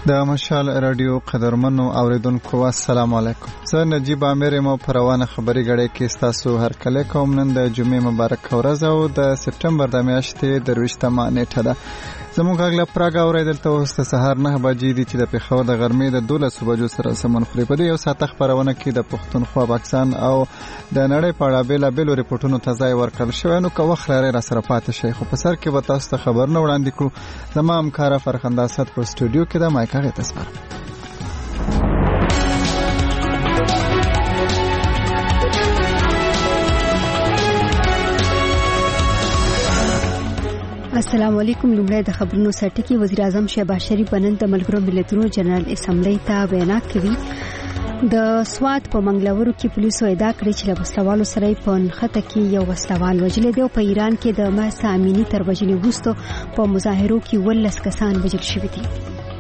د مشال رادیو قدرمنو اوریدونکو السلام علیکم. زه نجیب امیر مو پروانه خبري غړې کې تاسو هر کله کوم. نن د جمعې مبارک ورځ او د سپټمبر د میاشتې د 20مه نیټه ده. زموږ غږ له پراګ اوریدل ته اوس د سهار 9 بجې دي چې د پیښور د غرمې د 12 بجو سره سمون خوري. په دې یو ساعت خبرونه کې د پښتونخوا، پاکستان او د نړۍ په اړه بیلابیل ریپورتونو ته ځای ورکړل شوی. نو که وخت لري را سره پاتې شئ. خو په سر کې به تاسو ته خبرونه وړاندې کړو. زما همکاره فرخنده اسد په سټوډیو کې د مایک هغه تصویر. السلام علیکم. لومړی د خبرونو سرټکی. وزیر اعظم شهباز شریف نن د ملګرو ملتونو جنرال اسمبلی ته وینا کوي. د سوات په منګلورو کې پولیسو ادعا کړې چې له وسلوالو سره په نښته کې یو وسلوال وژل دی او په ایران کې د مهسا امینی تر وژنې وروسته په مظاهرو کې 12 کسان وژل شوي دي.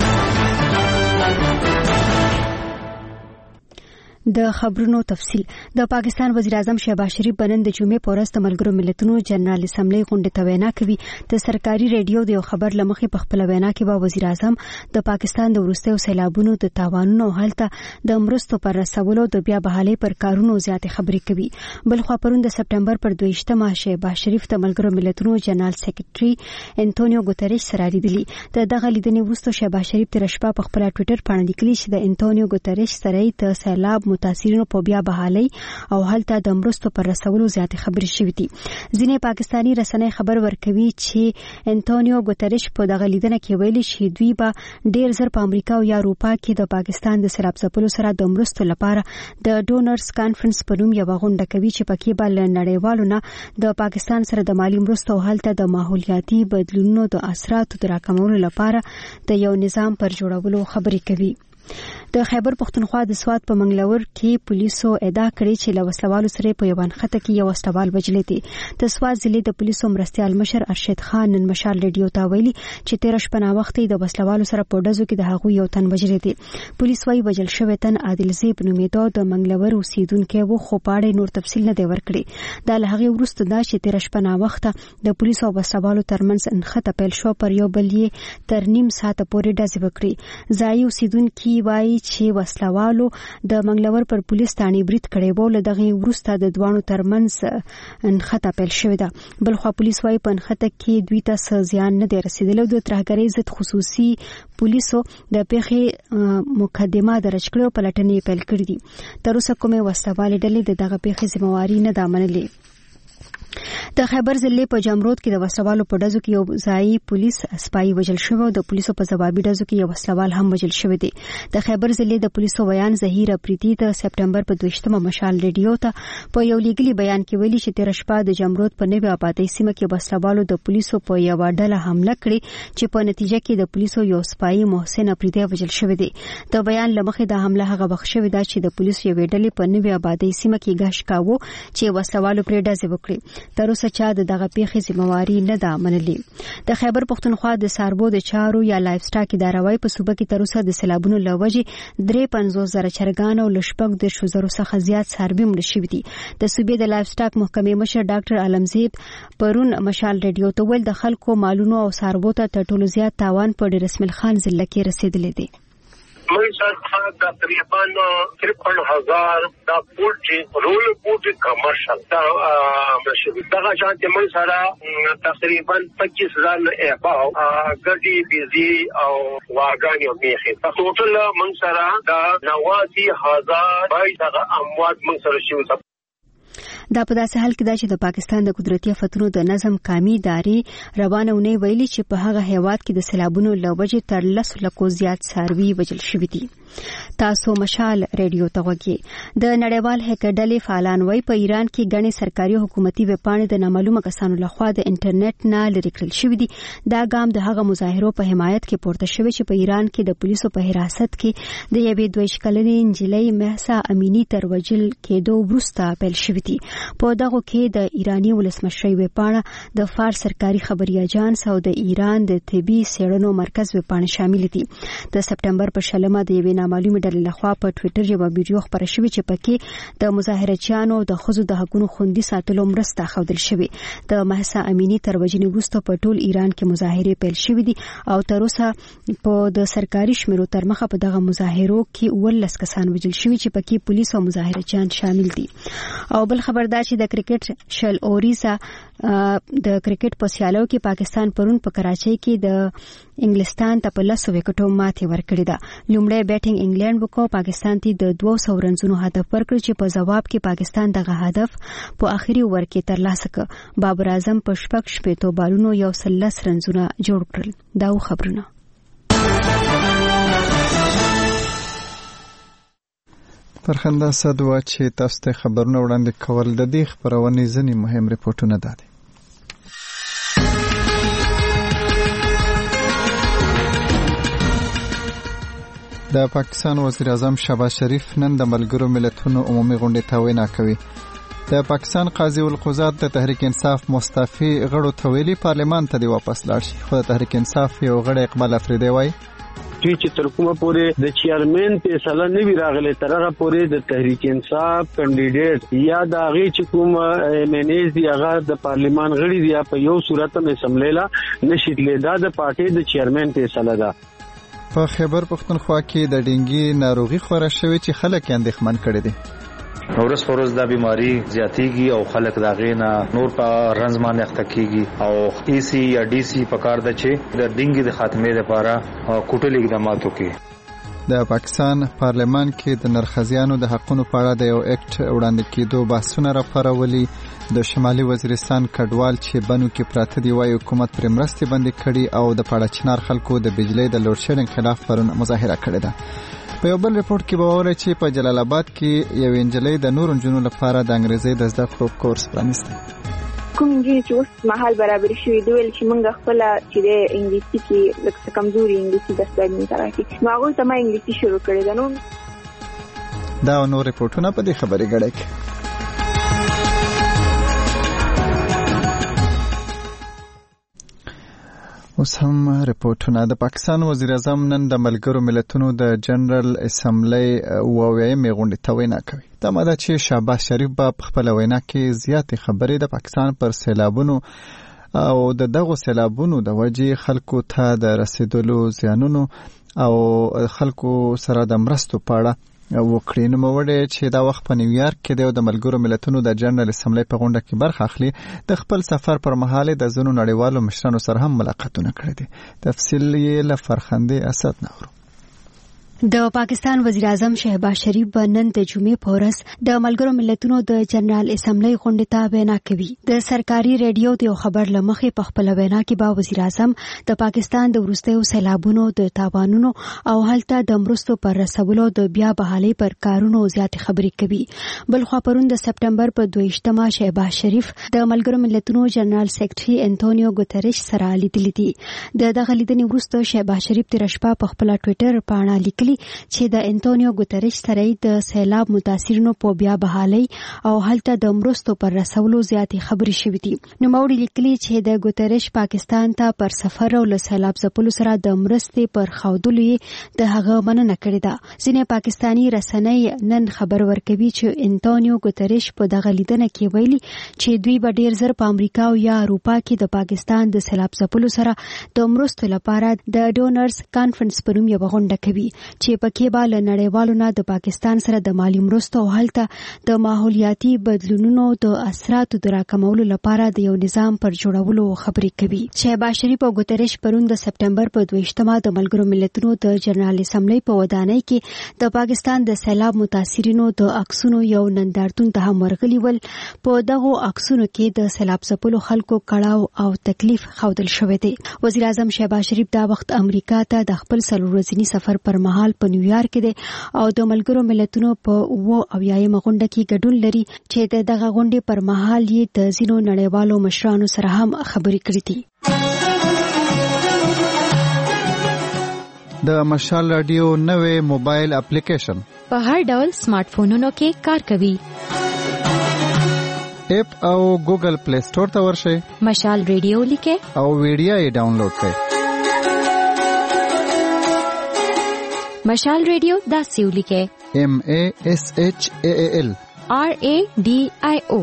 د خبرونو تفصیل. د پاکستان وزیر اعظم شهباز شریف نن د جمعې په ورځ د ملګرو ملتونو جنرال اسمبلی غونډې ته وینا کوي. د سرکاري ریډیو د یو خبر لمخې په خپل وینا کې به وزیر اعظم د پاکستان د وروستیو سیلابونو د تاوانونو هلته د مرستو پر رسولو د بیا بحالۍ پر کارونو زیاتې خبرې کوي. بل خو پرون د سپټمبر پر 22مه شهباز شریف د ملګرو ملتونو جنرال سیکریټري انټونیو ګوتریش سره لیدلی. دغه لیدنې وروسته شهباز شریف تر شپه په خپل ټوئیټر باندې لیکلي چې د انټونیو ګوتریش سره د سیلاب متاثرینو په بیا بحالۍ او هلته د مرستو پر رسولو زیاتې خبرې شوې دي. ځینې پاکستانی رسنۍ خبر ورکوي چې انټونیو ګوتریش په دغه لیدنه کې ویلي چې دوی به ډیر زر په امریکا او یا اروپا کې د پاکستان د سیلاب ځپلو سره د مرستو لپاره د ډونرز کانفرنس په نوم یو غونډه کوي چې پکې به له نړیوالو نه د پاکستان سره د مالی مرستو او هلته د ماحولیاتي بدلونونو د اثراتو د راکمولو لپاره د یو نظام پر جوړولو خبرې کوي. د خیبر پښتونخوا د سوات په منګلور کې پولیسو ادعا کړې چې له وسلوالو سره په یو نښته کې یو وسلوال وژل دي. د سوات ضلع د پولیسو مرستیال مشر ارشد خان نن مشال ریډیو ته ویلي چې 13 شپه وخت د وسلوالو سره په ډزو کې د هغو یو تن وژل دي. پولیس وايي وژل شوی تن عادل زیب نومیدو د منګلور اوسیدونکو و، خو په اړه نور تفصیل نه دی ورکړي. دا له هغه وروسته دا چې 13 شپه وخت د پولیسو او وسلوالو ترمنځ نښته پیل شو، پر یو بل یې تر نیم ساعت پورې ډزې وکړي. ځایي اوسیدونکو وايي چې وسلوالو د منګلور پر پولیس تانی برید کړی و. له دغه وروسته د دوانو ترمنځ نښته پیل شوې ده. بل خو پولیس وايي په نښته کې دوی ته زیان نه دی رسیدلی. د ترهګرۍ ضد خصوصي پولیسو د پیښې مقدمه درج کړې او پلټنې پیل کړې دي. تر اوسه کومې وسلوالې ډلې د دغه پیښې ذمہواري نه ده منلې. د خیبر ضلع په جامرود کې د وسلوالو په ډزو کې یو ځایي پولیس سپایي وژل شوی او د پولیسو په ځوابي ډزو کې یو وسلوال هم وژل شوی دی. د خیبر ضلع د پولیسو بیان ظهیر اپریدي د سپټمبر په 22مه مشال ریډیو ته په یو لیکلي بیان کې ویلي چې 13 شپه د جامرود په نوې آبادۍ سیمه کې وسلوالو د پولیسو په یو ډله حمله کړې چې په نتیجه کې د پولیسو یو سپایي محسن اپریدي وژل شوی دی. د بیان لمخې د حمله هغه وخت شوې ده چې د پولیسو یو ډلې په نوې آبادۍ سیمه کې غش کاوه چې وسلوالو پرې ډزې وکړي. تر اوسه چا د دغه پیښې ذمہواري نه ده منلې. د خیبر پښتونخوا د ساربو د چارو یا لایف سټاک اداره وايي په صوبه کې تر اوسه د سیلابونو له وجې 53,000 چرګان او له 14,000 څخه زیات څاروي مړه شوي دي. د صوبې د لایف سټاک محکمې مشر ډاکټر عالمزیب پرون مشال ریډیو ته ویل د خلکو مالونو او ساربو ته تر ټولو زیات تاوان په ډیر اسماعیل خان ضلع کې رسیدلی دی. منصر تقریبا 53,000 دا پولټي رول پولټي کمرشل دا مشهور دغه شانتي منصر تقریبا 25,000 اباو ګډي بيزي او واګاني او میخي په ټول منصر دا 89,000 بای دغه اموات منصر شو. دا په داسې حال کې ده چې د پاکستان د قدرتي آفتونو د نظم قامي ادارې روانه ونې ویلي چې په هغه هیواد کې د سیلابونو له وجې تر 10 لکو زیات څاروي وژل شوي دي. تاسو مشال ریډیو ته غوږی. د نړیوال هیکر ډلې فعالان وایي په ایران کې ګڼې سرکاري حکومتي ویبپاڼې د نامعلومه کسانو لخوا د انټرنیټ نه لرې کړل شوي دي. دا ګام د هغه مظاهرو په حمایت کې پورته شوی چې په ایران کې د پولیسو په حراست کې د یوې 22 کلنې نجلۍ مهسا امینی تر وژل کېدو وروسته پیل شوی دي. په دغه کې د ایرانی ولسمشر ویبپاڼه د فارس سرکاري خبري اژانس او د ایران د طبي څېړنو مرکز ویبپاڼه شامل دي. د سپټمبر په شلمه د یوې نامعلومې ډلې لخوا په ټوئیټر یو ویډیو خپره شوې چې پکې د مظاهرچیانو د ښځو د حقوقو خوندي ساتلو مرسته ښودل شوې. د مهسا امینی تر وژنې وروسته په ټول ایران کې مظاهرې پیل شوې دي او تر اوسه په د سرکاري شمیرو تر مخه په دغه مظاهرو کې 19 کسان وژل شوي چې پکې پولیس او مظاهرچیان شامل دي. او بل خبردار چې د کرکټ شل اوریزا د کرکټ په سیالیو کې پاکستان پرون په کراچۍ کې د انګلستان ته په 10 وکټو ماتې ورکړې ده. لومړی بیټینګ انګلند وکړ، پاکستان ته د 200 رنزونو هدف ورکړ چې په جواب کې پاکستان دغه هدف په آخري اوور کې ترلاسه کړ. بابر اعظم په 6 بالونو 110 رنزونه جوړ کړل. دا خبرونه فرخنده صدوا چې تاسو ته خبرونه وړاندې کول د دې خبرونې ځینې مهم ریپورتونه دي. د پاکستان وزیر اعظم شهباز شریف نن د ملګرو ملتونو عمومي غونډې ته وینا کوي. د پاکستان قاضي القضات د تحریک انصاف مستعفي غړو ته ویلي پارلمان ته دی واپس لاړ شي، خو د تحریک انصاف یو غړی اقبال افریدی وایي چې تر کومه پورې د چیرمن فیصله نه وی راغلی تر هغه پورې د تحریک انصاف کینډیډیټ یا د هغه چې کوم منیز دی هغه د پارلمان غړي دی په یو صورت مې سملیلا نشیدلې دا د پارټي د چیرمن فیصله ده. په خیبر پختونخوا کې د ډینګي ناروغي خوره شوې چې خلک اندېښمن کړي دي. ورځ په ورځ دا بیماری زیاتېږي او خلک دا غینا نور په رنځ باندې اخته کیږي او ایسی یا ډی سی په کار ده چې د ډینګي د خاتمې لپاره کوټلې اقدامات وکړي. د پاکستان پارلمان کې د نرخزیانو د حقونو په اړه د یو اکټ وړاندې کېدو بحثونه راپارولي. د شمالي وزیرستان کډوال چې بنو کې پراته دی وايي حکومت پر مرستې بندي کړي او د پاړچنار خلکو د بجلی د لوډ شیډینګ خلاف پرون مظاهره کړې ده. په یو بل ریپورت کې به وره چې په جلال آباد کې یو انجلۍ د نورو نجونو لپاره د انګریزي د زده کړو کورس پرانیسته. کوم چې اوس مهال برابر شوی دی ول چې موږ خپل چې د انګلیسي کې لکه کمزوري انګلیسي د ستاینې ترکي نو هغه ته ما انګلیسي شروع کړې ده. نو دا نور ریپورتونه په دې خبرې غړي کې اوس هم ریپورتونه. د پاکستان وزیر اعظم نن د ملګرو ملتونو د جنرال اسمبلی وویمې غونډې ته وینا کوي. دا ماده چې شهباز شریف په خپل وینا کې زیاتې خبرې د پاکستان پر سیلابونو او دغه سیلابونو د وجې خلکو ته د رسیدلو زیانونو او خلکو سره د مرستو په اړه وکړي. نو موړې چې دا وخت په نیویارک کې د ملګرو ملتونو د جنرال اسمبلی په غونډه کې برخه اخلي. د خپل سفر پر مهال د زونو نړیوالو مشرانو سره هم ملاقاتونه کړي دي. تفصیل یې له فرخنده اسد نورو. د پاکستان وزیر اعظم شهباز شریف نن د جمعې په ورځ د ملګرو ملتونو د جنرال اسمبلی غونډې ته وینا کوي. د سرکاري ریډیو د خبر لمخې په خپل وینا کې به وزیر اعظم د پاکستان د وروستیو سیلابونو د تاوانونو او هلته د مرستو پر رسولو د بیا بحالي پر کارونو زیات خبرې کوي. بل خو پرون د سپټمبر په 22مه شهباز شریف د ملګرو ملتونو جنرال سیکریټري انټونیو ګوتریش سره لیدلې دي. دغه لیدنې وروسته شهباز شریف تر شپه په خپل ټوئیټر باندې لیکلي چې د انټونیو ګوتریش سره د سیلاب متاثرینو په بیا بحالي او هلته د مرستو پر رسولو زیاتې خبرې شوې دي. نو موړي لیکلي چې د ګوتریش پاکستان ته پر سفر او له سیلاب ځپلو سره د مرستې پر خودلو د هغه مننه کړې ده. ځینې پاکستانی رسنۍ نن خبر ورکوي چې انټونیو ګوتریش په دغه لیدنه کې ویلي چې دوی به ډیر زر په امریکا او یا اروپا کې د پاکستان د سیلاب ځپلو سره د مرستو لپاره د ډونرز کانفرنس په نوم یو غونډه کوي چې پکې به له نړیوالو نه د پاکستان سره د مالی مرستو او هلته د ماحولیاتي بدلونونو د اثراتو د راکمولو لپاره د یو نظام پر جوړولو خبرې کوي. شهباز شریف او ګوتریش پرون د سپټمبر په 22مه د ملګرو ملتونو د جنرال اسمبلی په ودانۍ کې د پاکستان د سیلاب متاثرینو د عکسونو یو نندارتون ته هم ورغلي ول. په دغه عکسونو کې د سیلاب ځپلو خلکو کړاو او تکلیف ښودل شوی دی. وزیر اعظم شهباز شریف دا وخت امریکا ته د خپل 4 ورځني سفر پر مهال په نیویارک کې دی او د ملګرو ملتونو په 29مه غونډه کې ګډون لري چې دغه غونډې پر مهال یې د ځینو نړیوالو مشرانو سره هم خبرې کړې دي. د مشال رادیو نوې موبایل اپلیکیشن په هر ډول سمارټ فونونو کې کار کوي. اپ او ګوګل پلی سٹور ته ورشئ، مشال ریډیو لیکئ او ویډیو یې ډاونلوډ کړئ. مشال ریډیو داسې ولیکئ MASHAAL RADIO.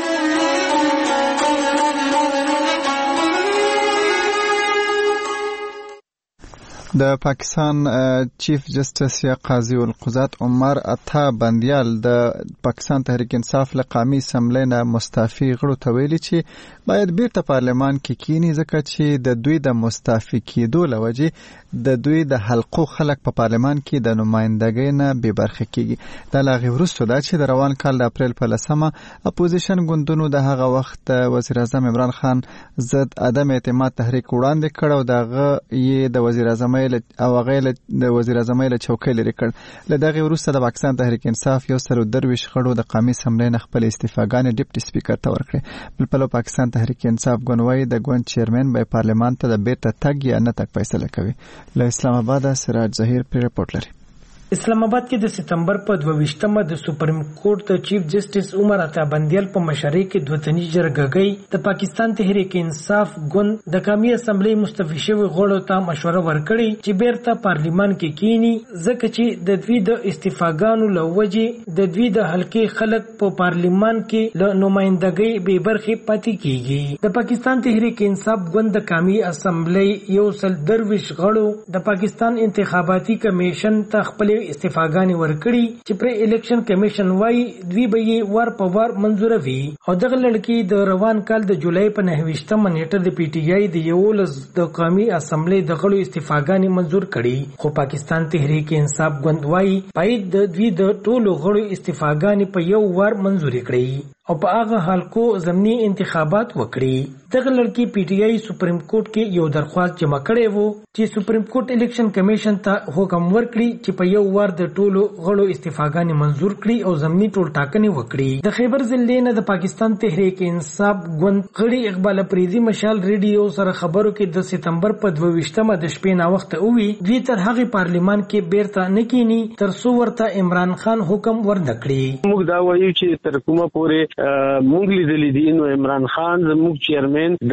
د پاکستان چیف جسټس یا قاضي القضات عمر عطا بندیال د پاکستان تحریک انصاف له قومي اسمبلی نه مستعفي غړو ته ویلي چې باید بیرته پارلمان کې کینی، ځکه چې د دوی د مستعفي کېدو له وجې د دوی د حلقو خلک په پارلمان کې د نمائندګۍ نه بې برخې کېږي. دا له هغې وروسته ده چې د روان کال د اپریل په 10 اپوزیشن ګوندونو د هغه وخت وزیر اعظم عمران خان ضد عدم اعتماد تحریک وړاندې کړ او دغه یې د وزیر اعظم او هغه د وزیر اعظم له چوکۍ لري کړ. له دغه وروسته د پاکستان تحریک انصاف 123 غړو د قومي اسمبلی نه خپل استعفاګانې ډیپټي سپیکر ته ورکړې. بل پاکستان تحریک انصاف ګوند د ګوند چیرمن به پارلمان ته د بیرته تګ یا نه تګ فیصله کوي. له اسلام آباد سراج ظهیر پر رپورټ لري. اسلام آباد کې د سپتمبر په 22مه د سپریم کورټ د چیف جسټس عمر عطا بندیال په مشرۍ کې دوتنی جرګه د پاکستان تحریک انصاف ګوند د قومي اسمبلی مستعفي شوی غړو ته مشوره ورکړي چې بیرته پارلیمان کې کینی، ځکه چې د دوی د استعفاګانو له وجې د دوی د حلقې خلک په پارلیمان کې له نمائندګۍ بې برخې پاتې کیږي. د پاکستان تحریک انصاف ګوند د قومي اسمبلی 123 غړو د پاکستان انتخاباتي کمیشن ته خپل استعفاګانې ورکړي چې پر الیکشن کمیشن وايي دوی به یې وار په وار منظوروي. او دغه لړکې د روان کال د جولای په 29مه نیټه د پی ټی آی د 11 د قومي اسمبلی د غړو استعفاګانې منظور کړي، خو پاکستان تحریک انصاف ګوند وايي باید د دوی د ټولو غړو استعفاګانې په یو وار منظوري کړي او په هغه حلقو ضمني انتخابات وکړي. دغه لړکې پی ټی آی سپریم کورټ کې یو درخواست جمع کړی وو چې سپریم کورټ الیکشن کمیشن ته حکم ورکړي چې په یو وار د ټولو غړو استعفاګانې منظور کړي او ضمني ټول ټاکنې وکړي. د خیبر ضلع نه د پاکستان تحریک انصاف ګوند غړي اقبال اپریزي مشال ریډیو سره خبرو کې د سپتمبر په 22مه د شپې نا وخت اووي دوی تر هغه پارلیمان کې بیرته نه کینی تر څو ورته عمران خان حکم ورنکړي. موږ دا وایو چې تر کومه پورې موږ لیدلې دي نو عمران خان زموږ چیرمن د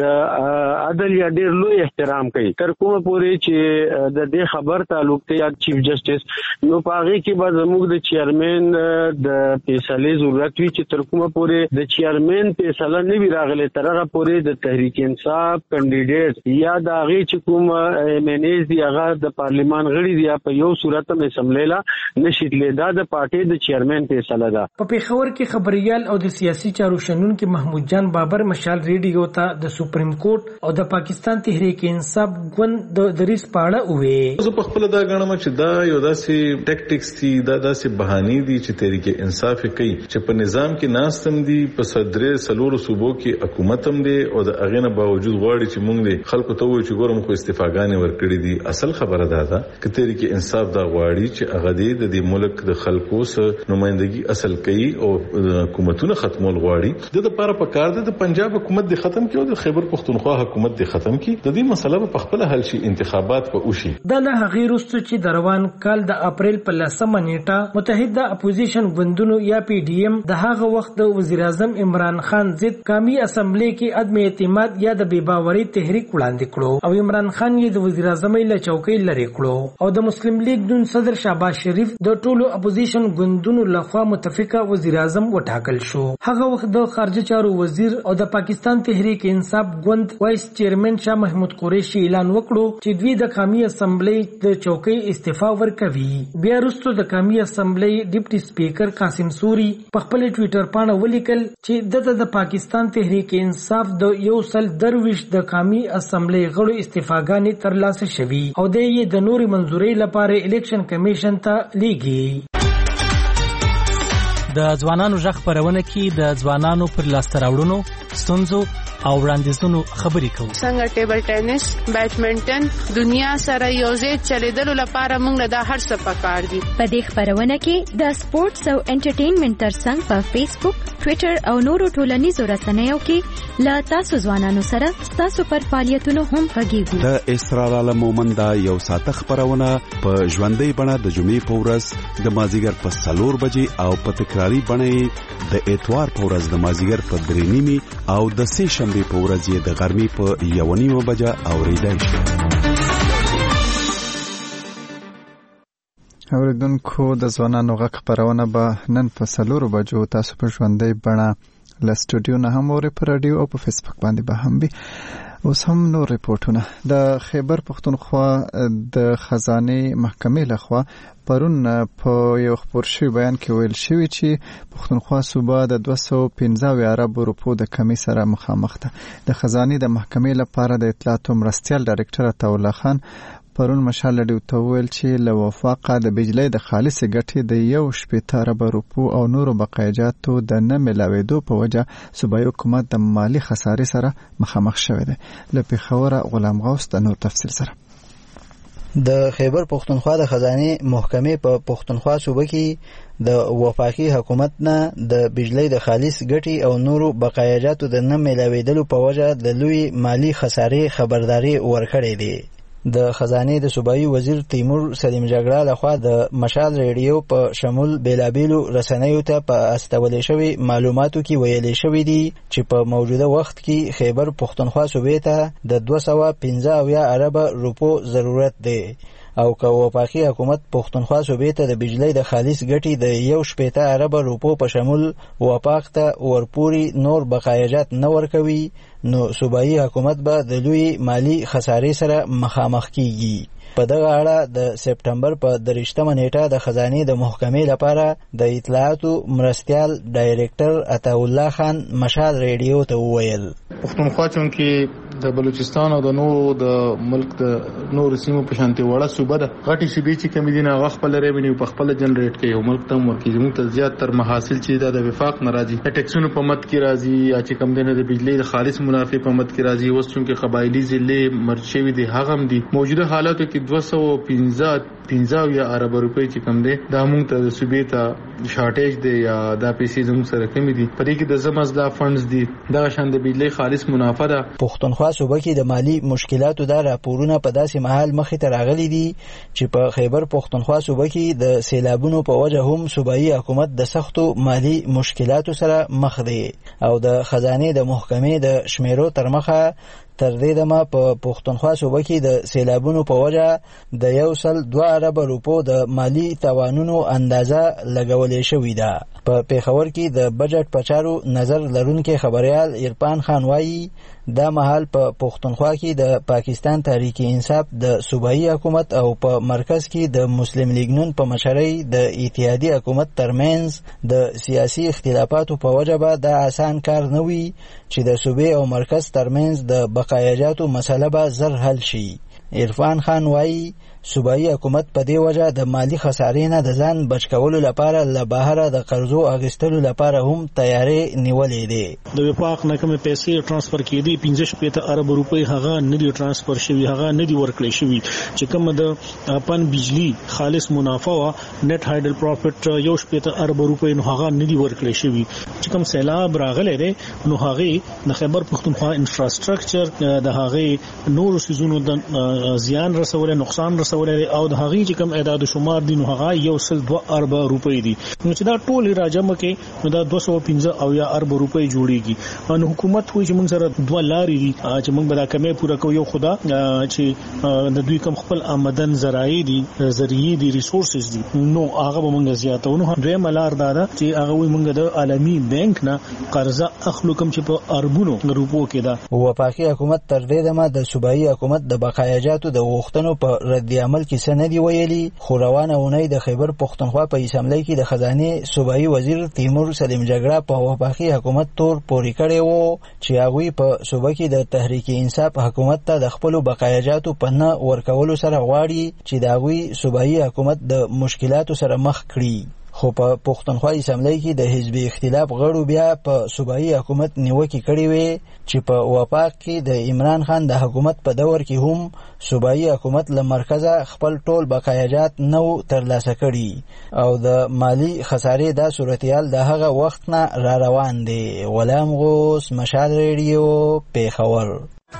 عدل یا ډېر لوی احترام کوي. تر کومه پورې چې د دې خبر تعلق ته یا چیف جسټس نو پاغي کې به زموږ د چیرمن د فیصله ضرورت وي چې تر کومه پورې د چیرمن فیصله نه وی راغله تر هغه پورې د تحریک انصاف کینډیډیټ یا د هغه چې کوم منیز دی هغه د پارلیمان غړي دی په یو صورت مې سملیلا نشیدلې دا د پارټي د چیرمن فیصله ده. په پیښور کې خبريال او د سیاسي چارو شنونکو محمود جان بابر مشال ریډیو ته د سپریم کورټ او د پاکستان تحریک انصاف ګوند د دریس پاړه وې. زه په خپل دا غنم چې دا یو داسې ټیکټکس دي، دا داسې بهاني دي چې تحریک انصاف کوي چې په نظام کې ناستم دي، په صدر سلور صوبو کې حکومت هم دي او د اغه نه باوجود غواړي چې موږ دي خلکو ته وایو چې ګورم خو استعفاګانې ورکړي دي. اصل خبره ده چې تحریک انصاف دا غواړي چې اغه دي د ملک د خلکو سره نمائندګي اصل کوي او حکومتونه ختمول غواړي. د لپاره په کار ده د پنجاب حکومت د ختم کړي او د خیبر پختونخوا حکومت د ختم کړي. د دې مسله په خپل حل شي، انتخابات په وشي. د له غیر وروسته چې د روان کال د اپریل په 10مه نیټه متحده اپوزیشن ګوندونو یا پی ډی ایم د هغه وخت د وزیر اعظم عمران خان ضد قومي اسمبلی کې عدم اعتماد یا د بې باورۍ تحریک وړاندې کړو او عمران خان یې د وزیر اعظم له چوکۍ لرې کړو او د مسلم لیگ دون صدر شهباز شریف د ټولو اپوزیشن ګوندونو لخوا متفقه وزیر اعظم وټاکل شو. هغه وخت د خارجه چارو وزیر او د پاکستان تحریک انصاف ګوند وایس چیرمن شاه محمود قریشي اعلان وکړو چې دوی د قومي اسمبلی د چوکۍ استعفا ورکوي. بیا وروسته د قومي اسمبلی ډیپټي سپیکر قاسم سوري په خپل ټوئیټر باندې ولیکل چې د پاکستان تحریک انصاف د 123 د قومي اسمبلی غړو استعفاګانې ترلاسه شوي او د یې د نوري منظوري لپاره الیکشن کمیشن ته لیږي. د ځوانانو ژغ خبرونه کې د ځوانانو پر لاسته راوړنو، ستونزو او وړاندیزونو خبرې کوو. څنګه ټیبل ټینس، بیډمنټن دنیا سره یوځای چلیدلو لپاره موږ له دا هر څه پکار دي. په دې خبرونه کې د سپورتس او انټرټینمنټ ترڅنګ په فیسبوک، ټوئیټر او نورو ټولنیزو رسنیو کې له تاسو ځوانانو سره تاسو پر فعالیتونو هم غږیږو. د اسرار عالم مومند یو ساعت خبرونه په ژوندۍ بڼه د جمعې په ورځ د مازیګر په 4 بجې او په تکراری بڼه د اتوار په ورځ د مازیګر په 3:30 او د سه شنبه په ورځ د غرمې په 1:30 بجې اوریدل شي. اوریدونکو د ځوانانو غږ خبرونه به نن په 4 بجو تاسو په ژوندۍ بڼه له سټوډیو نه هم اوري په رادیو او په فیسبوک باندې به هم وي. اوس هم نور ریپورتونه. د خیبر پښتونخوا د خزانه محکمې لخوا پرون په یو خبر شوی بیان کې ویل شوی چې پښتونخوا صوبه د 215 ارب روپو د کمی سره مخامخ ده. د خزانه د محکمې لپاره د اطلاعات مرستیال ډایرکټر عطا الله خان پرون مشال لډیو ته ویل چې له وفاقه د بجلی د خالص ګټې د 1.8 ارب روپو او نورو بقایجاتو د نه ملاوېدو په وجه صوبایي حکومت د مالی خسارې سره مخامخ شوی دی. له پیښوره غلام غوث د نور تفصیل سره. د خیبر پښتونخوا د خزانه محکمې په پښتونخوا صوبه کې د وفاقي حکومت نه د بجلی د خالص ګټې او نورو بقایجاتو د نه ملاوېدلو په وجه د لوی مالی خسارې خبرداري ورکړې ده. د خزانه د صوبایي وزیر تیمور سلیم جګړه لخوا د مشال ریډیو په شمول بیلابیلو رسنیو ته په استولې شوی معلوماتو کې ویلې شوی دي چې په موجوده وخت کې خیبر پښتونخوا صوبې ته د 215 ارب روپو ضرورت دی او که وفاقي حکومت پښتونخوا صوبې ته د بجلی د خالص ګټې د 1.8 ارب روپو په شمول وفاق ته ورپوري نور بقایجات نه ورکوي نو صوبایي حکومت به د لوی مالی خسارې سره مخامخ کیږي. په دغه اړه د سپټمبر په 23 نیټه د خزانه د محکمې لپاره د اطلاعاتو مرستیال ډایرکټر عطا الله خان مشال ریډیو ته وویل پښتونخوا چونکی د بلوچستان او د نورو د ملک د نورو سیمو په شانتي وړه صوبه ده. غټي شیبې چې کمی دي نه خپل ریونیو په خپل جنریټ کوي او ملک ته ورکوي. زموږ ته زیات تر محاصل چې د وفاق ناراضي ټیکسونو په مد کې راځي یا چې کم دنه د بجلی د خالص منافع په مد کې راځي. اوس چونکی قبایلی ضلع مرچوي دي هغه هم دي موجوده حالاتو کې 215 ارب روپۍ چې کم دي دا موږ ته د صوبې ته شارټیج دی یا دا پیسې زموږ سره کمی دي. پرې کې د زمزدا فندز دي دا شان د بجلی خالص منافع ده. پښتونخوا صوبه کې د مالی مشکلاتو دا راپورونه په داسې محل مخې ته راغلي دي چې په خیبر پښتونخوا صوبه کې د سیلابونو په وجه هم صوبایي حکومت د سختو مالی مشکلاتو سره مخ دی او د خزانه د محکمې د شمیرو تر مخه تر دې دمه په پښتونخوا صوبه کې د سیلابونو په وجه د 1.2 ارب روپو د مالی توانونو اندازه لګولې شوې ده. په پیښور کې د بجټ په چارو نظر لرونکي خبريال عرفان خان وایي دا مهال په پښتونخوا کې د پاکستان تحریک انصاف د صوبایي حکومت او په مرکز کې د مسلم لیگ نون په مشرۍ د اتحادیه حکومت ترمنځ د سیاسي اختلافاتو په وجه به دا آسان کار نه وي چې د صوبې او مرکز ترمنځ د بقایجاتو مسله به زر حل شي. عرفان خان وایي صوبایي حکومت په دې وجه د مالی خسارې نه د ځان بچ کولو لپاره له بهر د قرضو اخیستلو لپاره هم تیاری نیولې دي. د وفاق نه کوم پیسې ټرانسفر کېدي 15 ارب روپۍ هغه نه دي ټرانسفر شوی هغه نه دي ورکړل شوی چې کوم د پن بجلی خالص منافع او نت هایډل پروفټ 1.8 ارب روپۍ نو هغه نه دي ورکړل شوی. چې کوم سیلاب راغلی دی نو هغه د خیبر پښتونخوا انفراستراکچر د هغه نور سيزونو د زیان رسول نقصان رسول او د هغه چې کوم اعداد و شمار دي نو هغه 1.2 ارب روپۍ دي. نو چې دا ټول راجمه کې نو دا 215 ارب روپۍ جوړيږي. نو حکومت وایي چې موږ سره دوه لارې دي چې موږ به دا کمې پوره کوو. یو خدا چې د دوی کوم خپل آمدن ذرایع دي ذریعہ دي ریسورسز دي نو هغه به موږ زیاتو. نو دویم لار دا ده چې هغه وایي موږ د عالمي بانک نه قرضه اخلو کوم چې په اربونو روپو کې ده. وفاقي حکومت تر دې دمه د صوبایي حکومت د بقایجاتو د وختونو په رد عمل کې څه نه دی ویلي. خو روانه اونۍ د خیبر پښتونخوا په اسمبلی کې د خزانه صوبایي وزیر تیمور سلیم جګړه په وفاقي حکومت تور پوري کړی وو چې هغه په صوبه کې د تحریک انصاف حکومت ته د خپل بقایجاتو په نه ورکولو سره غواړي چې دا غوي صوبایي حکومت د مشکلاتو سره مخ کړي. خو په پښتونخوا اسمبلی کې د حزب اختلاف غړو بیا په صوبایي حکومت نیوکې کړې وې چې په وفاق کې د عمران خان د حکومت په دور کې هم صوبایي حکومت له مرکزه خپل ټول بقایاجات نو ترلاسه کړي او د مالی خسارې دا صورتحال د هغه وخت نه را روان دی. غلام غوث، مشال ریډیو، پیښور.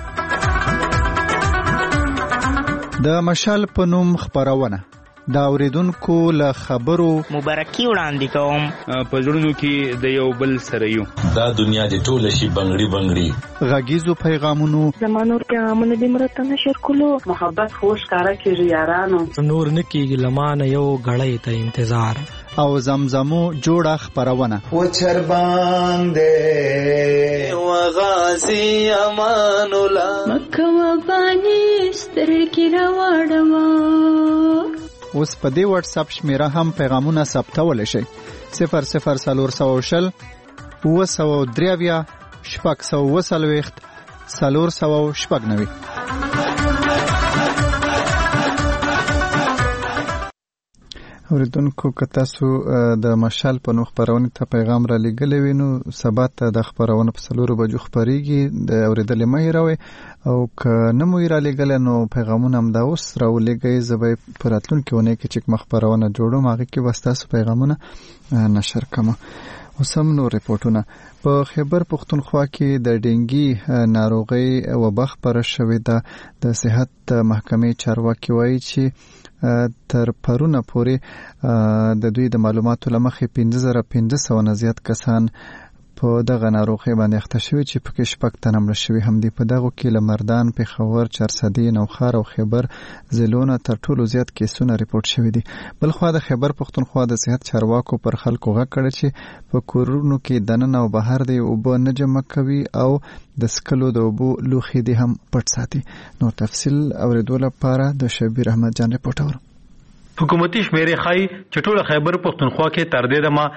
د مشال په نوم خبرونه دا اوریدونکو له خبرو مبارکي وړاندې کوم. په ژوندونو کې د یو بل سره یو دا دنیا د ټول شي بنگړي بنگړي غږیزو پیغامونو زمانور پیغامونه د مرته نشر کولو محبت خوش کارا کیږي یارانو نور نه کیږي لمانه یو غړې ته انتظار او زمزمو جوړه خبرونه و چربان دې و غازی امان الله مکه و بانی سترګې راوړم. اوس په دې واتس اپ شمیره هم پیغامونه ثبتول شي 00400 903 640 490. اوریدونکو که تاسو د مشال په نوم خبرونه ته پیغام را لګلې وینو سبا ته د خبرونه په 4 بجو خبريږي د اوریدل مې راوي او که نه مو را لګل نو پیغامونه هم دا اوس راولېږي زبې پراتلونکو ونه کې چې مخبرونه جوړو ماغه کې واستاسو پیغامونه نشر کوم. وسم نو ریپورتونه په خیبر پختونخوا کې د ډینګي ناروغي او بخ پر شوې ده. د صحت محکمې چارواکي وایي چې تر پرونه پورې د دوی د معلوماتو لمخې 15500 نه زیات کسان په دغه ناروغي باندې اخته شوي چې پکې شپږ تنه مړه شوي هم دي. په دغه کې لمردان، پیښور، چارسدي، نوخار او خیبر ضلعونه تر ټولو زیات کیسونه ریپورت شوي دي. بلخوا د خیبر پختونخوا د صحت چارواکو پر خلکو غږ کړی چې په کورونو کې دننه او بهر دی اوبه نه جمع کوي او د سکلو د اوبو لوښي دي هم پټ ساتي. نور تفصیل اوریدو لپاره د شبیر احمد جان ریپورت اورو. حکومتي شمیرې خای چې ټول خیبر پختونخوا کې تر دې دمه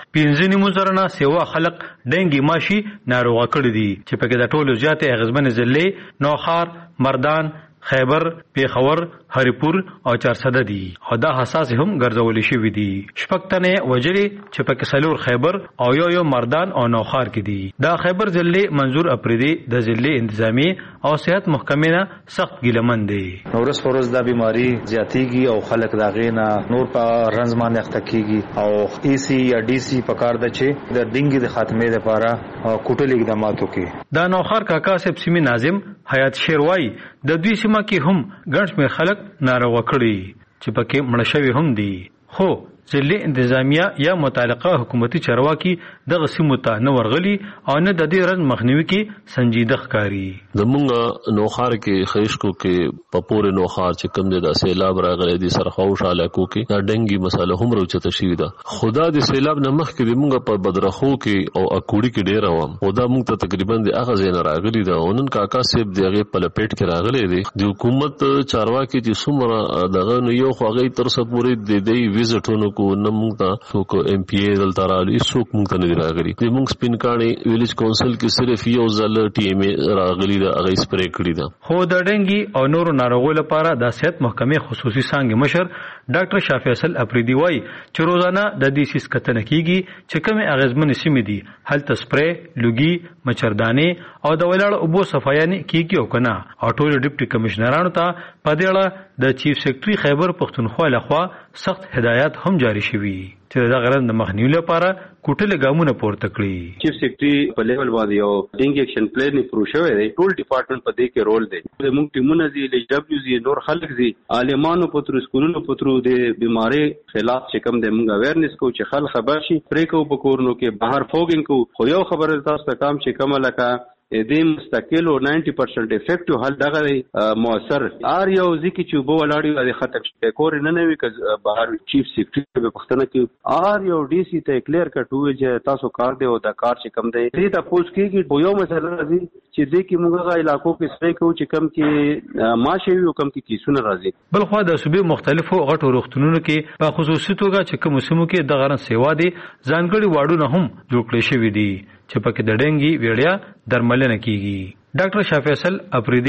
15 نه سیوا خلق ډنګي ماشي ناروغه کړی دي چې په کې د ټولو زیاتې اغیزمن ضلع نوخار، مردان، خیبر، پیښور، هریپور او چارسده دي او دا حساس هم ګرځولې شوی دي. شپږ تنه وجري چې په کسلور خیبر او یو مردان او نوخار کې دي. دا خیبر ضلع منظور اپریدي د ضلع انتظامی او صحت محکمې نه سخت ګیلمن دي. ورځ پرځ دا بیماری زیاتیږي او خلک دا غینا نور په رنځ باندې اخته کیږي او ای سی یا ډی سی پکار د چې د ډینګي د خاتمه لپاره کوټلې اقداماتو کې. دا نوخار کاکا صاحب سیمه ناظم حیات شیروای د دوی سیمه کې هم ګڼ شمېر خلک ناروغه کړي چې پکې مړه شوي هم دي. خو ضلع انتظامیه یا متعلقه حکومتي چارواکي دغه سیمو ته نه ورغلي او نه د دې رنځ مخنیوي کې سنجیده ښکاري. زمونږ نوخار کې خیشکو کې په پورې نوخار چې کوم د سیلاب راغلی دي سرخوش علاقو کې دا ډنګي مسله هم راوچته شوې ده. خدا د سیلاب نه مخکې زمونږ په بدرخو کې او اکوړي کې ډیر وم خدا مونږ ته تقریبا د هغه ځای نه راغلي ده. ونن کاکا صاحب دغه په لپیټ کې راغلي دي. د حکومت چارواکي چې څومره دغه نو یو خوغې تر څو پورې د دې ویزټونو کو نمونږ ته څوک ایم پی ای دلته راغلي څوک مونږ ته نه راغلي. د مونږ سپین کاڼي ویلیج کونسل کې صرف یو ځل ټي ایم ای راغلي دا هغه سپری کړی دا. خو د ډنګي او نورو ناروغیو لپاره د صحت محکمې خصوصي څانګې مشر ډاکټر شاه فیصل اپریدي وایي چې روزانه د دې سیس کتنه کیږي چې کومه اغیزمن سیمې دي هلته سپری، لوګي، مچردانې او د ولاړ اوبو صفایانې کیږي او کنه. او ټول ډیپټي کمشنرانو ته په دې اړه د چیف سیکریټري خیبر پختونخوا لخوا سخت هدایت هم جاری شوي چې دا غرض د مخنیوي لپاره کوټل ګامونه پورته کړی. چیف سیکریټري په لیول باندې یو ډینګ اکشن پلان پرو شوی دی. ټول ډپارټمنټ په دې کې رول دی. موږ ټیمونه دي ایچ ډبلیو زی نور خلک دي عالمانو پترو سکولونو پترو د بیماری خلاف چې کوم د موږ اویرنس کو چې خلک خبر شي پرې کو پکورنو کې بهر فوګینګ کو. خو یو خبره تاسو ته کام چې کومه لکه دې مستقل او 90% افیکټیو حل دغه موثر ار یو ځکه چې بو ولاړی د ختم شي کور نه نوي ک بهر چیف سیکریټري په پښتنه کې ار یو ډي سي ته کلیر کټوي چې تاسو کار دی او دا کار چې کم دی دې ته پوښت کیږي یو مسله راځي چې دې کې موږ غا علاقو کې سپری کوو چې کم کې ماشه وي او کم کې کیسونه راځي. بل خو د صوبې مختلفو غټو روغتونونو کې په خصوصي توګه چې کوم سیمو کې د غرن سیوا دي ځانګړي واډونه هم جوړ کړي شوی دي چې پکې د ډنګي ویړیا درملنه کیږي. ډاکټر شاه فیصل اپریدي